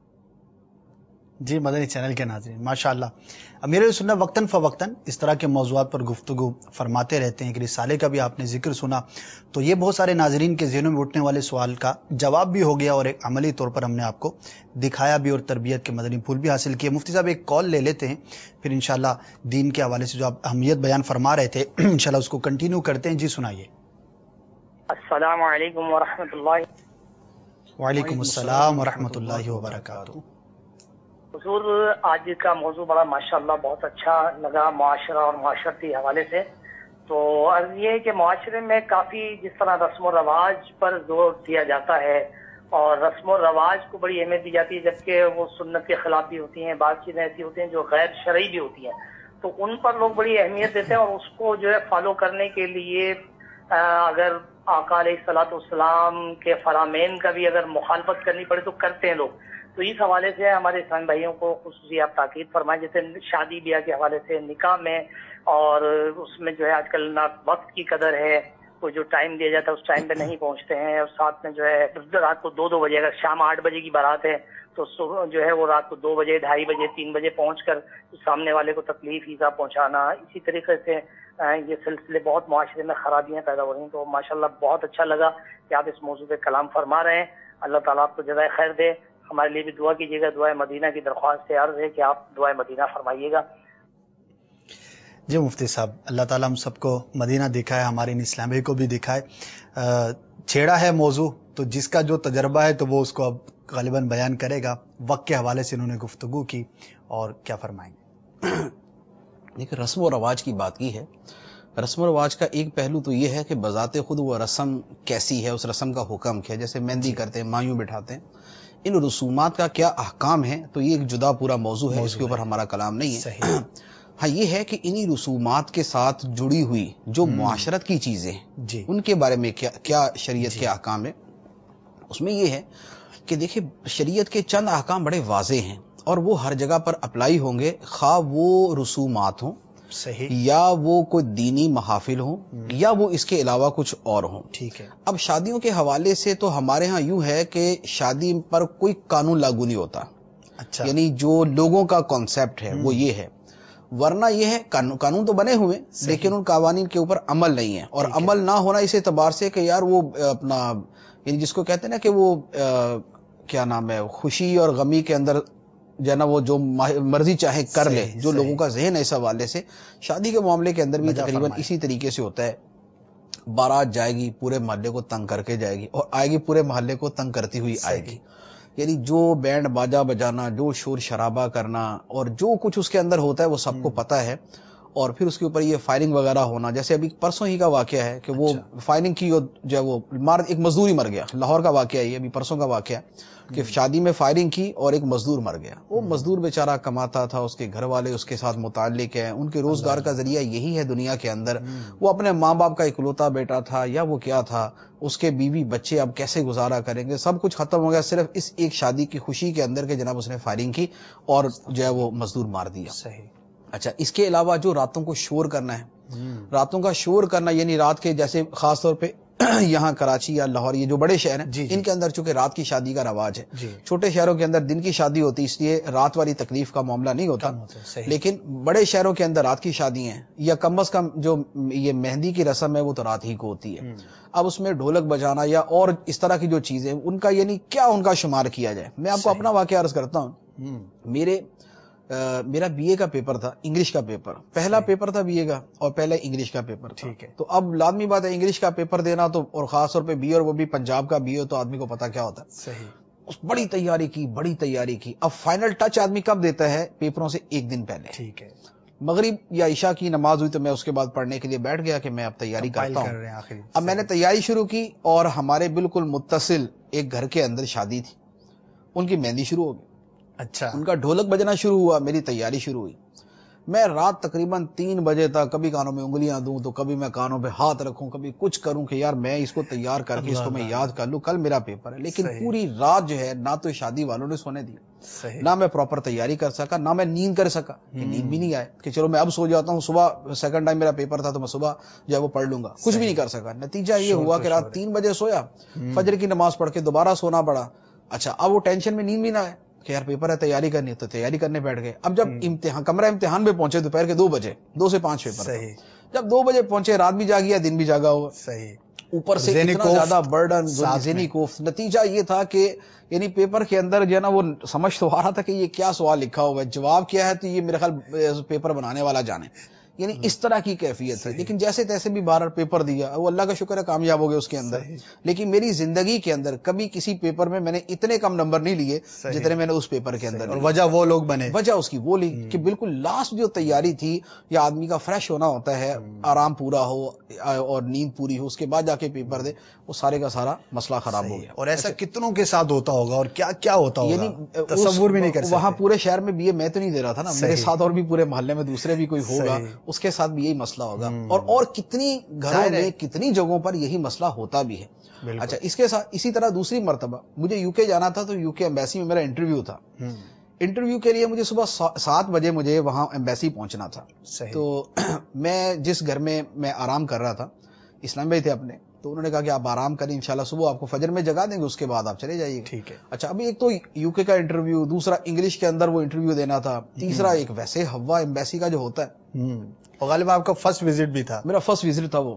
جی مدنی چینل کے ناظرین، ماشاءاللہ امیر اہل سنت وقتاً فوقتاً اس طرح کے موضوعات پر گفتگو فرماتے رہتے ہیں کہ رسالے کا بھی آپ نے ذکر سنا، تو یہ بہت سارے ناظرین کے ذہنوں میں اٹھنے والے سوال کا جواب بھی ہو گیا، اور ایک عملی طور پر ہم نے آپ کو دکھایا بھی، اور تربیت کے مدنی پھول بھی حاصل کیے۔ مفتی صاحب ایک کال لے لیتے ہیں، پھر انشاءاللہ دین کے حوالے سے جو آپ اہمیت بیان فرما رہے تھے انشاءاللہ اس کو کنٹینیو کرتے ہیں۔ جی سنائیے۔ السلام علیکم ورحمۃ اللہ۔ وعلیکم السلام ورحمۃ اللہ وبرکاتہ۔ حضور آج کا موضوع بڑا ماشاءاللہ بہت اچھا لگا، معاشرہ اور معاشرتی حوالے سے۔ تو عرض یہ ہے کہ معاشرے میں کافی جس طرح رسم و رواج پر زور دیا جاتا ہے، اور رسم و رواج کو بڑی اہمیت دی جاتی ہے، جبکہ وہ سنت کے خلاف بھی ہوتی ہیں، بعض چیزیں ایسی ہوتی ہیں جو غیر شرعی بھی ہوتی ہیں، تو ان پر لوگ بڑی اہمیت دیتے ہیں، اور اس کو جو ہے فالو کرنے کے لیے اگر آقا علیہ الصلوۃ والسلام کے فرامین کا بھی اگر مخالفت کرنی پڑے تو کرتے ہیں لوگ. تو اس حوالے سے ہمارے اسلامی بھائیوں کو خصوصی آپ تاکید فرمائیں، جیسے شادی بیاہ کے حوالے سے نکاح میں، اور اس میں جو ہے آج کل نہ وقت کی قدر ہے، تو جو ٹائم دیا جاتا ہے اس ٹائم پہ نہیں پہنچتے ہیں، اور ساتھ میں جو ہے رات کو 2 بجے، اگر شام 8 بجے کی بارات ہے تو صبح جو ہے وہ رات کو 2 بجے، 2:30 بجے، 3 بجے پہنچ کر سامنے والے کو تکلیف ایذا پہنچانا. اسی طریقے سے یہ سلسلے بہت معاشرے میں خرابیاں پیدا ہو رہی ہیں. تو ماشاءاللہ بہت اچھا لگا کہ آپ اس موضوع پہ کلام فرما رہے ہیں. اللہ تعالیٰ آپ کو جزائے خیر دے. ہمارے لیے بھی دعا کیجیے گا. دعائے مدینہ کی درخواست سے عرض ہے کہ آپ دعائے مدینہ فرمائیے گا. جی مفتی صاحب، اللہ تعالیٰ ہم سب کو مدینہ دکھائے، ہمارے ان اسلامی کو بھی دکھائے. چھیڑا ہے موضوع، تو جس کا جو تجربہ ہے تو وہ اس کو اب غالباً بیان کرے گا. وقت کے حوالے سے انہوں نے گفتگو کی، اور کیا فرمائیں گے؟ دیکھیں، رسم و رواج کی بات کی ہے. رسم و رواج کا ایک پہلو تو یہ ہے کہ بذات خود وہ رسم کیسی ہے، اس رسم کا حکم کیا ہے. جیسے مہندی کرتے ہیں، مایوں بٹھاتے ہیں، ان رسومات کا کیا احکام ہے، تو یہ ایک جدا پورا موضوع ہے، اس کے اوپر ہمارا کلام نہیں ہے. ہاں یہ ہے کہ انہی رسومات کے ساتھ جڑی ہوئی جو معاشرت کی چیزیں ہیں ان کے بارے میں کیا شریعت کے احکام ہے. اس میں یہ ہے کہ دیکھیں، شریعت کے چند احکام بڑے واضح ہیں اور وہ ہر جگہ پر اپلائی ہوں گے، خواہ وہ رسومات ہوں صحیح، یا وہ کوئی دینی محافل ہوں، یا وہ اس کے علاوہ کچھ اور ہوں. ٹھیک ہے. اب شادیوں کے حوالے سے تو ہمارے ہاں یوں ہے کہ شادی پر کوئی قانون لاگو نہیں ہوتا. اچھا، یعنی جو لوگوں کا کانسیپٹ ہے وہ یہ ہے. ورنہ یہ ہے قانون تو بنے ہوئے لیکن ان قوانین کے اوپر عمل نہیں ہے. اور عمل نہ ہونا اس اعتبار سے کہ یار وہ اپنا، یعنی جس کو کہتے ہیں نا کہ وہ کیا نام ہے، خوشی اور غمی کے اندر جو ہے نا وہ جو مرضی چاہے کر لے، جو لوگوں کا ذہن ہے اس حوالے سے. شادی کے معاملے کے اندر بھی تقریباً اسی طریقے سے ہوتا ہے. بارات جائے گی، پورے محلے کو تنگ کر کے جائے گی، اور آئے گی پورے محلے کو تنگ کرتی ہوئی آئے گی. یعنی جو بینڈ باجا بجانا، جو شور شرابہ کرنا، اور جو کچھ اس کے اندر ہوتا ہے وہ سب کو پتہ ہے. اور پھر اس کے اوپر یہ فائرنگ وغیرہ ہونا. جیسے ابھی پرسوں ہی کا واقعہ ہے کہ وہ فائرنگ کی اور جو ہے وہ ایک مزدور ہی مر گیا. لاہور کا واقعہ ہے یہ، ابھی پرسوں کا واقعہ ہے کہ شادی میں فائرنگ کی اور ایک مزدور مر گیا. وہ مزدور بیچارہ کماتا تھا، اس کے گھر والے اس کے ساتھ متعلق ہیں، ان کے روزگار کا ذریعہ یہی ہے دنیا کے اندر. وہ اپنے ماں باپ کا اکلوتا بیٹا تھا یا وہ کیا تھا، اس کے بیوی بچے اب کیسے گزارا کریں گے، سب کچھ ختم ہو گیا صرف اس ایک شادی کی خوشی کے اندر کہ جناب اس نے فائرنگ کی اور جو ہے وہ مزدور مار دیا. صحیح. اچھا، اس کے علاوہ جو راتوں کو شور کرنا ہے، راتوں کا شور کرنا، یعنی رات کے جیسے خاص طور پہ یہاں کراچی یا لاہور، یہ جو بڑے شہر ہیں ان کے اندر چونکہ رات کی شادی کا رواج ہے. چھوٹے شہروں کے اندر دن کی شادی ہوتی، اس لیے رات والی تکلیف کا معاملہ نہیں ہوتا. لیکن بڑے شہروں کے اندر رات کی شادی ہیں، یا کم از کم جو یہ مہندی کی رسم ہے وہ تو رات ہی کو ہوتی ہے. اب اس میں ڈھولک بجانا یا اور اس طرح کی جو چیزیں، ان کا یعنی کیا ان کا شمار کیا جائے. میں آپ کو اپنا واقعہ عرض کرتا ہوں. میرا بی اے کا پیپر تھا، انگلش کا پیپر، پہلا پیپر تھا بی اے کا، اور پہلے انگلش کا پیپر. ٹھیک ہے. تو اب لازمی بات ہے انگلش کا پیپر دینا، تو اور خاص طور پہ بی اے، اور وہ بھی پنجاب کا بی اے، تو آدمی کو پتا کیا ہوتا ہے. صحیح. بڑی تیاری کی. اب فائنل ٹچ آدمی کب دیتا ہے؟ پیپروں سے ایک دن پہلے. ٹھیک ہے. مغرب یا عشاء کی نماز ہوئی تو میں اس کے بعد پڑھنے کے لیے بیٹھ گیا کہ میں اب تیاری کرتا ہوں. اب میں نے تیاری شروع کی، اور ہمارے بالکل متصل ایک گھر کے اندر شادی تھی، ان کی مہندی شروع ہو گئی. اچھا. ان کا ڈھولک بجنا شروع ہوا، میری تیاری شروع ہوئی. میں رات تقریباً 3 بجے تک کبھی کانوں میں انگلیاں دوں تو کبھی میں کانوں پہ ہاتھ رکھوں، کبھی کچھ کروں کہ یار میں اس کو تیار کر کے اس کو میں یاد کر لوں، کل میرا پیپر ہے. لیکن پوری رات جو ہے نہ تو شادی والوں نے سونے دیا، نہ میں پراپر تیاری کر سکا، نہ میں نیند کر سکا. نیند بھی نہیں آئے کہ چلو میں اب سو جاتا ہوں، صبح سیکنڈ ٹائم میرا پیپر تھا تو میں صبح جو ہے وہ پڑھ لوں گا. کچھ بھی نہیں کر سکا. نتیجہ یہ ہوا کہ رات 3 بجے سویا، فجر کی نماز پڑھ کے دوبارہ سونا پڑا. اچھا، اب وہ ٹینشن میں نیند بھی نہ آئے کہ یار پیپر ہے، تیاری کرنی ہے، تو تیاری کرنے بیٹھ گئے. اب جب کمرہ امتحان پہ پہنچے دوپہر کے 2 بجے، 2 سے 5 پیپر. جب 2 بجے پہنچے، رات بھی جاگی ہے، دن بھی جاگا ہوا. اوپر سے اتنا زیادہ برڈن، ذہنی کوف. نتیجہ یہ تھا کہ یعنی پیپر کے اندر جو ہے نا وہ سمجھ تو آ رہا تھا کہ یہ کیا سوال لکھا ہوا ہے، جواب کیا ہے، تو یہ میرے خیال پیپر بنانے والا جانے. یعنی اس طرح کی کیفیت ہے. لیکن جیسے تیسے بھی 12 پیپر دیا، وہ اللہ کا شکر ہے کامیاب ہو گئے اس کے اندر. لیکن میری زندگی کے اندر کبھی کسی پیپر میں میں نے اتنے کم نمبر نہیں لیے جتنے میں نے اس پیپر کے اندر. اور وجہ وہ لوگ بنے، وجہ اس کی وہ لی کہ بالکل لاسٹ جو تیاری تھی، یا آدمی کا فریش ہونا ہوتا ہے، آرام پورا ہو اور نیند پوری ہو، اس کے بعد جا کے پیپر دے، وہ سارے کا سارا مسئلہ خراب ہو گیا. اور ایسا کتنوں کے ساتھ ہوتا ہوگا اور کیا کیا ہوتا ہوگا، یعنی تصور بھی نہیں کر سکتے. وہاں پورے شہر میں بی اے میں تو نہیں دے رہا تھا نا، میرے ساتھ اور بھی پورے محلے میں دوسرے بھی کوئی ہوگا، اس کے ساتھ بھی یہی مسئلہ ہوگا، اور کتنی گھروں میں کتنی جگہوں پر یہی مسئلہ ہوتا بھی ہے۔ اچھا، اس کے ساتھ اسی طرح دوسری مرتبہ مجھے یو کے جانا تھا، تو یو کے ایمبیسی میں میرا انٹرویو تھا۔ انٹرویو کے لیے مجھے صبح 7 بجے مجھے وہاں ایمبیسی پہنچنا تھا۔ تو میں جس گھر میں آرام کر رہا تھا، اسلام بھائی تھے اپنے، تو انہوں نے کہا کہ آپ آرام کریں، انشاءاللہ صبح آپ کو فجر میں جگا دیں گے، اس کے بعد آپ چلے جائیے۔ ٹھیک ہے۔ اچھا، ابھی ایک تو یو کے کا انٹرویو، دوسرا انگلش کے اندر وہ انٹرویو دینا تھا، تیسرا ایک ویسے ہوا ایمبیسی کا جو ہوتا ہے، اور غالباً آپ کا فرسٹ وزٹ بھی تھا۔ میرا فرسٹ وزٹ تھا وہ۔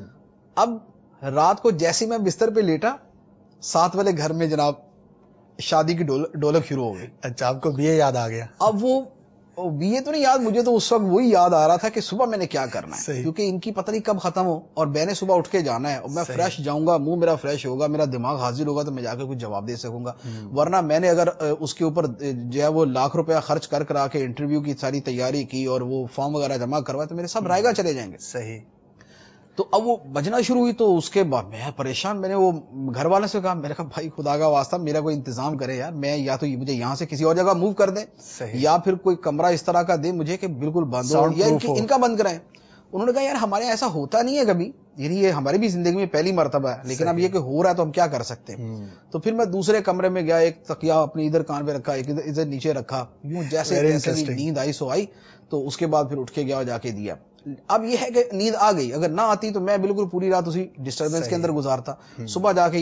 اب رات کو جیسے میں بستر پہ لیٹا، 7 والے گھر میں جناب شادی کی ڈولک شروع ہو گئی۔ اچھا، آپ کو BA یاد آ گیا؟ اب وہ BA تو نہیں یاد، مجھے تو اس وقت وہی یاد آ رہا تھا کہ صبح میں نے کیا کرنا ہے، کیونکہ ان کی پتہ نہیں کب ختم ہو، اور میں نے صبح اٹھ کے جانا ہے، اور میں فریش جاؤں گا، منہ میرا فریش ہوگا، میرا دماغ حاضر ہوگا، تو میں جا کے کچھ جواب دے سکوں گا۔ ورنہ میں نے اگر اس کے اوپر جو ہے وہ لاکھ روپیہ خرچ کرا کے انٹرویو کی ساری تیاری کی اور وہ فارم وغیرہ جمع کروائے، تو میرے سب رائے چلے جائیں گے۔ صحیح۔ تو اب وہ بجنا شروع ہوئی، تو اس کے بعد میں پریشان، میں نے وہ گھر والے سے کہا، میں نے کہا بھائی خدا کا واسطہ میرا کوئی انتظام کرے یار، میں یا تو مجھے یہاں سے کسی اور جگہ موو کر دیں، یا پھر کوئی کمرہ اس طرح کا دیں مجھے کہ بالکل بند ہو، یا ان کا بند کرائیں۔ انہوں نے کہا یار ہمارے ایسا ہوتا نہیں ہے کبھی، یعنی یہ ہماری بھی زندگی میں پہلی مرتبہ ہے، لیکن اب یہ کہ ہو رہا ہے تو ہم کیا کر سکتے ہیں۔ تو پھر میں دوسرے کمرے میں گیا، ایک تکیہ اپنی ادھر کان پہ رکھا، ایک ادھر نیچے رکھا، یوں جیسے نیند آئی سو آئی، تو اس کے بعد پھر اٹھ کے گیا اور جا کے دیا۔ اب یہ ہے کہ نیند آ گئی، اگر نہ آتی تو میں بالکل پوری رات اسی ڈسٹربنس کے اندر گزارتا، صبح جا کے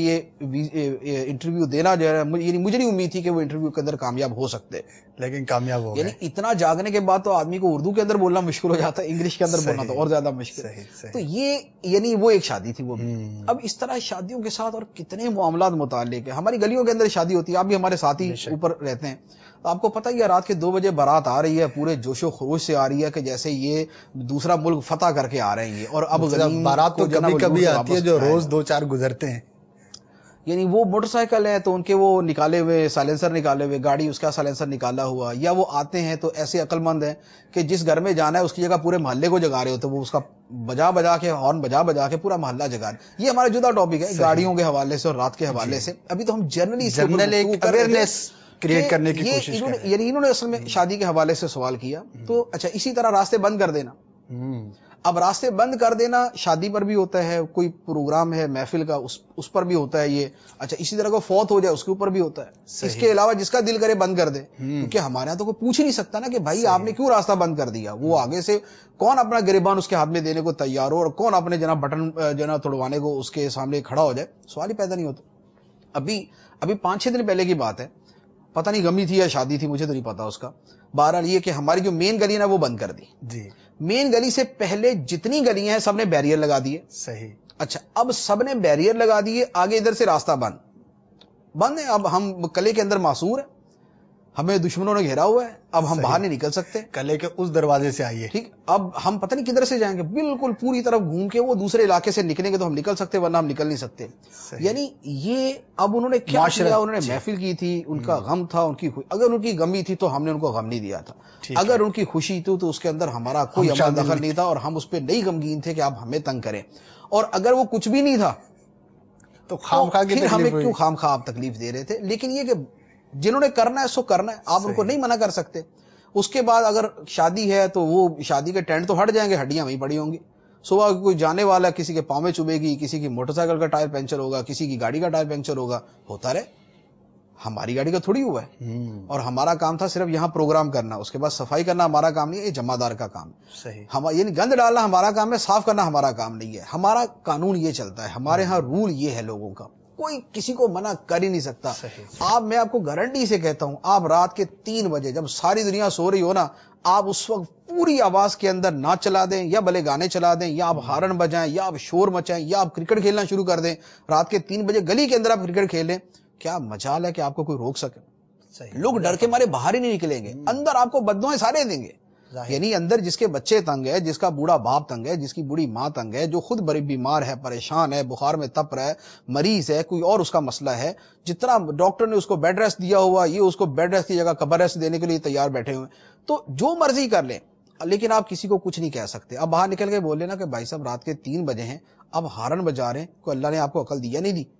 یہ انٹرویو دینا جو ہے، یعنی مجھے نہیں امید تھی کہ وہ انٹرویو کے اندر کامیاب ہو سکتے، لیکن کامیاب ہو گئے۔ یعنی اتنا جاگنے کے بعد تو آدمی کو اردو کے اندر بولنا مشکل ہو جاتا ہے، انگلش کے اندر بولنا تو اور زیادہ مشکل۔ تو یہ یعنی وہ ایک شادی تھی وہ بھی۔ اب اس طرح شادیوں کے ساتھ اور کتنے معاملات متعلق ہیں، ہماری گلیوں کے اندر شادی ہوتی ہے، آپ بھی ہمارے ساتھ ہی اوپر رہتے ہیں، آپ کو پتہ ہی ہے رات کے 2 بجے بارات آ رہی ہے، پورے جوش و خروش سے آ رہی ہے کہ جیسے یہ دوسرا ملک فتح کر کے آ رہے ہیں، اور اب بارات تو کبھی کبھی آتی ہے جو روز 2-4 گزرتے ہیں، یعنی وہ موٹر سائیکل ہے تو ان کے وہ نکالے ہوئے سائلنسر نکالے ہوئے، گاڑی اس کا سائلنسر نکالا ہوا، یا وہ آتے ہیں تو ایسے عقل مند ہیں کہ جس گھر میں جانا ہے اس کی جگہ پورے محلے کو جگا رہے ہوتے، وہ اس کا بجا کے ہارن بجا کے پورا محلہ جگا رہے۔ یہ ہمارا جدا ٹاپک ہے گاڑیوں کے حوالے سے اور رات کے حوالے سے، ابھی تو ہم جنرل ایک اویئرنیس کریٹ کرنے کی کوشش کر رہے ہیں۔ یعنی انہوں نے اصل میں شادی کے حوالے سے سوال کیا، تو اچھا اسی طرح راستے بند کر دینا۔ اب راستے بند کر دینا شادی پر بھی ہوتا ہے، کوئی پروگرام ہے محفل کا اس پر بھی ہوتا ہے یہ، اچھا اسی طرح کوئی فوت ہو جائے اس کے اوپر بھی ہوتا ہے۔ اس کے علاوہ جس کا دل کرے بند کر دے، کیونکہ ہمارے یہاں تو کوئی پوچھ نہیں سکتا نا کہ بھائی آپ نے کیوں راستہ بند کر دیا، وہ آگے سے کون اپنا گریبان اس کے ہاتھ میں دینے کو تیار ہو، اور کون اپنے جناب بٹن جناب توڑوانے کو اس کے سامنے کھڑا ہو جائے، سوال ہی پیدا نہیں ہوتا۔ ابھی 5-6 دن پہلے کی بات ہے، پتہ نہیں غمی تھی یا شادی تھی، مجھے تو نہیں پتا اس کا، بہرحال یہ کہ ہماری جو مین گلی نا وہ بند کر دی جی۔ مین گلی سے پہلے جتنی گلیاں ہیں سب نے بیریئر لگا دیے۔ صحیح۔ اچھا اب سب نے بیریئر لگا دیے، آگے ادھر سے راستہ بند ہے، اب ہم قلعے کے اندر معصور ہیں، ہمیں دشمنوں نے گھیرا ہوا ہے، اب ہم باہر نہیں نکل سکتے، قلعے کے اس دروازے سے آئیے، ٹھیک، اب ہم پتہ نہیں کدھر سے جائیں گے، بالکل پوری طرف گھوم کے وہ دوسرے علاقے سے نکلیں گے تو ہم نکل سکتے، ورنہ ہم نکل نہیں سکتے۔ یعنی یہ اب انہوں نے کیا کیا، انہوں نے محفل کی تھی، ان کا غم تھا، ان کی اگر ان کی غمی تھی تو ہم نے ان کو غم نہیں دیا تھا، اگر ان کی خوشی تھی تو اس کے اندر ہمارا کوئی عمل دخل نہیں تھا، اور ہم اس پہ نہیں غمگین تھے کہ آپ ہمیں تنگ کریں، اور اگر وہ کچھ بھی نہیں تھا تو ہمیں کیوں خام خواہ آپ تکلیف دے رہے تھے۔ لیکن یہ کہ جنہوں نے کرنا ہے سو کرنا ہے، آپ ان کو نہیں منع کر سکتے۔ اس کے بعد اگر شادی ہے تو وہ شادی کے ٹینٹ تو ہٹ جائیں گے، ہڈیاں وہیں پڑی ہوں گی، صبح کوئی جانے والا کسی کے پاؤں میں چبھے گی، کسی کی موٹر سائیکل کا ٹائر پنچر ہوگا، کسی کی گاڑی کا ٹائر پنچر ہوگا، ہوتا رہے، ہماری گاڑی کا تھوڑی ہوا ہے، اور ہمارا کام تھا صرف یہاں پروگرام کرنا، اس کے بعد صفائی کرنا ہمارا کام نہیں ہے، یہ جمع دار کا کام ہے، یعنی گند ڈالنا ہمارا کام ہے، صاف کرنا ہمارا کام نہیں ہے، ہمارا قانون یہ چلتا ہے، ہمارے ہاں رول یہ ہے لوگوں کا، کوئی کسی کو منع کر ہی نہیں سکتا۔ میں آپ کو گارنٹی سے کہتا ہوں، آپ رات کے 3 بجے جب ساری دنیا سو رہی ہو نا، آپ اس وقت پوری آواز کے اندر ناچ چلا دیں، یا بھلے گانے چلا دیں، یا آپ ہارن بجائیں، یا آپ شور مچائیں، یا آپ کرکٹ کھیلنا شروع کر دیں، رات کے 3 بجے گلی کے اندر آپ کرکٹ کھیلیں، کیا مجال ہے کہ آپ کو کوئی روک سکے؟ لوگ ڈر کے مارے باہر ہی نہیں نکلیں گے، اندر آپ کو بددعائیں سارے دیں گے، یعنی اندر جس کے بچے تنگ ہے، جس کا بوڑھا باپ تنگ ہے، جس کی بوڑھی ماں تنگ ہے، جو خود بڑی بیمار ہے، پریشان ہے، بخار میں تپ رہا ہے، مریض ہے، کوئی اور اس کا مسئلہ ہے، جتنا ڈاکٹر نے اس کو بیڈ ریسٹ دیا ہوا، یہ اس کو بیڈ ریسٹ کی جگہ قبر ریسٹ دینے کے لیے تیار بیٹھے ہوئے، تو جو مرضی کر لیں، لیکن آپ کسی کو کچھ نہیں کہہ سکتے۔ اب باہر نکل کے بول لینا کہ بھائی صاحب رات کے 3 بجے ہیں، اب ہارن بجا رہے ہیں، کوئی اللہ نے آپ کو عقل دیا نہیں دی،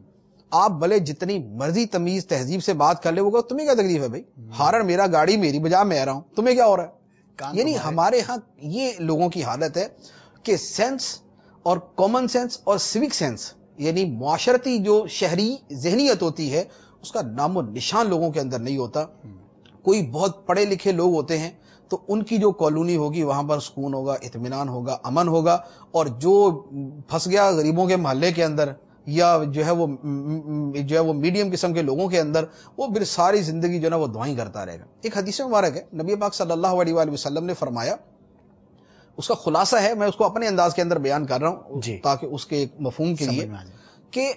آپ بھلے جتنی مرضی تمیز تہذیب سے بات کر لے، وہ تمہیں کیا تکلیف ہے بھائی، ہارن میرا، گاڑی میری، بجا میں رہا ہوں، تمہیں کیا ہو رہا ہے؟ یعنی ہمارے ہاں یہ لوگوں کی حالت ہے کہ سینس اور کامن سینس اور سیوک سینس یعنی معاشرتی جو شہری ذہنیت ہوتی ہے اس کا نام و نشان لوگوں کے اندر نہیں ہوتا. کوئی بہت پڑھے لکھے لوگ ہوتے ہیں تو ان کی جو کالونی ہوگی وہاں پر سکون ہوگا، اطمینان ہوگا، امن ہوگا، اور جو پھنس گیا غریبوں کے محلے کے اندر یا جو ہے وہ میڈیم قسم کے لوگوں کے اندر، وہ پھر ساری زندگی جو ہے وہ دعائیں کرتا رہے گا. ایک حدیث مبارک ہے، نبی پاک صلی اللہ علیہ وآلہ وسلم نے فرمایا، اس کا خلاصہ ہے، میں اس کو اپنے انداز کے اندر بیان کر رہا ہوں تاکہ اس کے ایک مفہوم کے لیے، کہ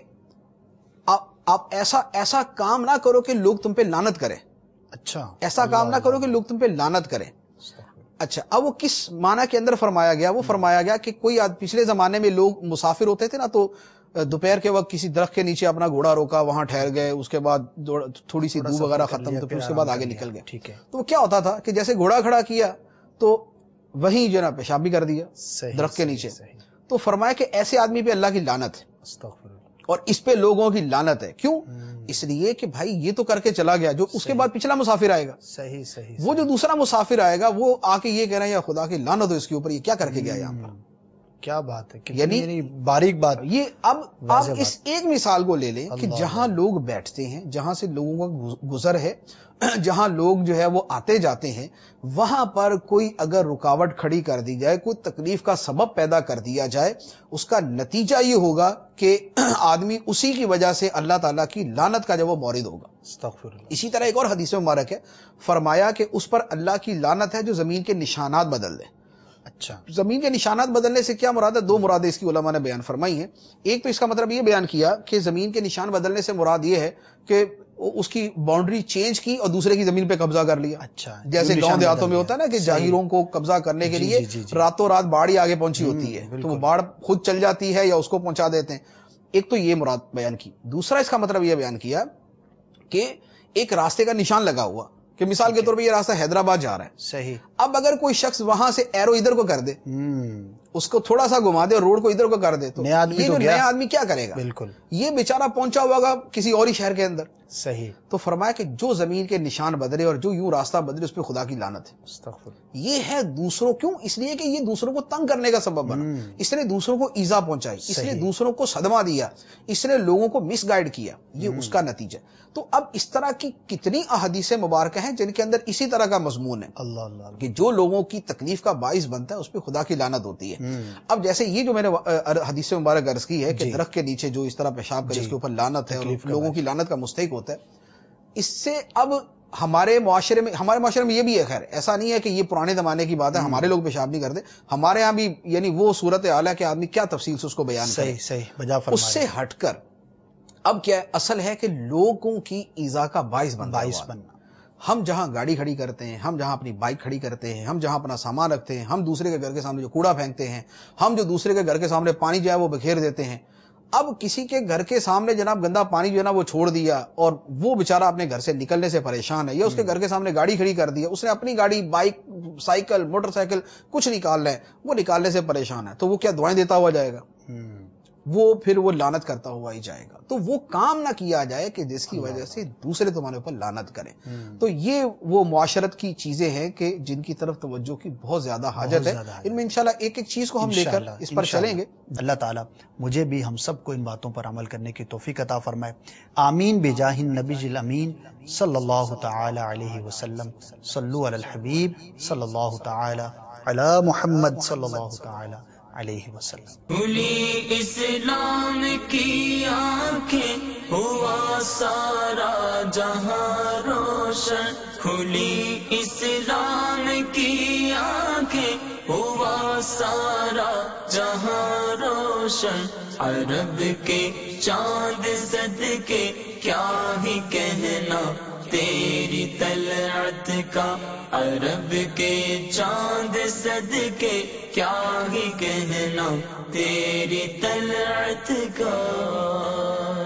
آپ ایسا کام نہ کرو کہ لوگ تم پہ لعنت کریں. اچھا، ایسا کام نہ کرو کہ لوگ تم پہ لعنت کریں. اچھا، اب وہ کس معنی کے اندر فرمایا گیا؟ وہ فرمایا گیا کہ کوئی پچھلے زمانے میں لوگ مسافر ہوتے تھے نا، تو دوپہر کے وقت کسی درخت کے نیچے اپنا گھوڑا روکا، وہاں ٹھہر گئے، اس کے بعد تھوڑی سی دھوپ وغیرہ ختم، تو پھر اس کے بعد آگے نکل گئے. ٹھیک ہے، تو کیا ہوتا تھا کہ جیسے گھوڑا کھڑا کیا تو وہیں جو ہے نا پیشاب بھی کر دیا درخت کے نیچے. تو فرمایا کہ ایسے آدمی پہ اللہ کی لعنت ہے اور اس پہ لوگوں کی لعنت ہے. کیوں؟ اس لیے کہ بھائی یہ تو کر کے چلا گیا، جو اس کے بعد پچھلا مسافر آئے گا، وہ جو دوسرا مسافر آئے گا وہ آ کے یہ کہہ رہا ہے یا خدا کی لعنت ہو اس کے اوپر، یہ کیا کر کے گیا یہاں پر. کیا بات ہے، یعنی باریک بات یہ. اب آپ اس ایک مثال کو لے لیں کہ جہاں لوگ بیٹھتے ہیں، جہاں سے لوگوں کا گزر ہے، جہاں لوگ جو ہے وہ آتے جاتے ہیں، وہاں پر کوئی اگر رکاوٹ کھڑی کر دی جائے، کوئی تکلیف کا سبب پیدا کر دیا جائے، اس کا نتیجہ یہ ہوگا کہ آدمی اسی کی وجہ سے اللہ تعالیٰ کی لعنت کا جب وہ مورد ہوگا. اسی طرح ایک اور حدیث مبارک ہے، فرمایا کہ اس پر اللہ کی لعنت ہے جو زمین کے نشانات بدل دے. اچھا، زمین کے نشانات بدلنے سے کیا مراد ہے؟ دو مرادیں اس کی علماء نے بیان فرمائی ہیں. ایک تو اس کا مطلب یہ بیان کیا کہ زمین کے نشان بدلنے سے مراد یہ ہے کہ اس کی باؤنڈری چینج کی اور دوسرے کی زمین پہ قبضہ کر لیا. اچھا، جیسے گاؤں دیہاتوں میں ہوتا ہے نا کہ جاگیروں کو قبضہ کرنے کے لیے راتوں رات باڑھ ہی آگے پہنچی ہوتی ہے، تو وہ باڑھ خود چل جاتی ہے یا اس کو پہنچا دیتے ہیں. ایک تو یہ مراد بیان کی. دوسرا اس کا مطلب یہ بیان کیا کہ ایک راستے کا نشان لگا ہوا کہ مثال کے طور پہ یہ راستہ حیدرآباد جا رہا ہے. صحیح. اب اگر کوئی شخص وہاں سے ایرو ادھر کو کر دے، اس کو تھوڑا سا گھما دے اور روڈ کو ادھر کو کر دے، تو یہ جو نیا آدمی کیا کرے گا؟ بالکل، یہ بیچارہ پہنچا ہوگا کسی اور ہی شہر کے اندر. صحیح. تو فرمایا کہ جو زمین کے نشان بدلے اور جو یوں راستہ بدلے اس پہ خدا کی لعنت ہے. استغفر. یہ ہے دوسروں، کیوں؟ اس لیے کہ یہ دوسروں کو تنگ کرنے کا سبب بنا، اس نے دوسروں کو ایذا پہنچائی، اس نے دوسروں کو صدمہ دیا، اس نے لوگوں کو مس گائیڈ کیا، یہ اس کا نتیجہ. تو اب اس طرح کی کتنی احادیث مبارکہ ہیں جن کے اندر اسی طرح کا مضمون ہے کہ جو لوگوں کی تکلیف کا باعث بنتا ہے اس پہ خدا کی لعنت ہوتی ہے. اب جیسے یہ جو میں نے حدیث مبارک عرض کی ہے کہ درخت کے نیچے جو اس طرح پیشاب کرے اس کے اوپر لعنت ہے اور لوگوں کی لعنت کا مستحق ہوتا ہے، اس سے اب ہمارے معاشرے میں یہ بھی ہے. خیر ایسا نہیں ہے کہ یہ پرانے زمانے کی بات ہے، ہمارے لوگ پیشاب نہیں کرتے، ہمارے ہاں بھی یعنی وہ صورت حال ہے کہ آدمی کیا تفصیل سے اس کو بیان کرے. اس سے ہٹ کر اب کیا اصل ہے کہ لوگوں کی ایذا کا باعث بننا. ہم جہاں گاڑی کھڑی کرتے ہیں، ہم جہاں اپنی بائک کھڑی کرتے ہیں، ہم جہاں اپنا سامان رکھتے ہیں، ہم دوسرے کے گھر کے سامنے جو کوڑا پھینکتے ہیں، ہم جو دوسرے کے گھر کے سامنے پانی جو ہے وہ بکھیر دیتے ہیں. اب کسی کے گھر کے سامنے جناب گندا پانی جو ہے نا وہ چھوڑ دیا اور وہ بیچارہ اپنے گھر سے نکلنے سے پریشان ہے، یا اس کے گھر کے سامنے گاڑی کھڑی کر دیا، اس نے اپنی گاڑی، بائک، سائیکل، موٹر سائیکل کچھ نکالنا ہے، وہ نکالنے سے پریشان ہے، تو وہ کیا دعائیں دیتا ہوا جائے گا؟ وہ پھر وہ لعنت کرتا ہوا ہی جائے گا. تو وہ کام نہ کیا جائے کہ جس کی وجہ سے دوسرے تمہارے اوپر لعنت کریں. تو یہ وہ معاشرت کی چیزیں ہیں کہ جن کی طرف توجہ کی بہت زیادہ حاجت ہے. ان میں انشاءاللہ ایک ایک چیز کو ہم لے کر اس پر چلیں گے. اللہ تعالیٰ مجھے بھی ہم سب کو ان باتوں پر عمل کرنے کی توفیق عطا فرمائے. آمین بجاہ النبی الامین صلی اللہ تعالی علیہ وسلم. صلو علی الحبیب صلی اللہ تعالی علی محمد صلی اللہ تعالی علیہ وسلم. کھلی اسلام کی آنکھیں ہوا سارا جہاں روشن، کھلی اسلام کی آنکھیں ہوا سارا جہاں روشن. عرب کے چاند صدقے کیا ہی کہنا تیری طلعت کا، عرب کے چاند صدقے کیا ہی کہنا تیری طلعت کا.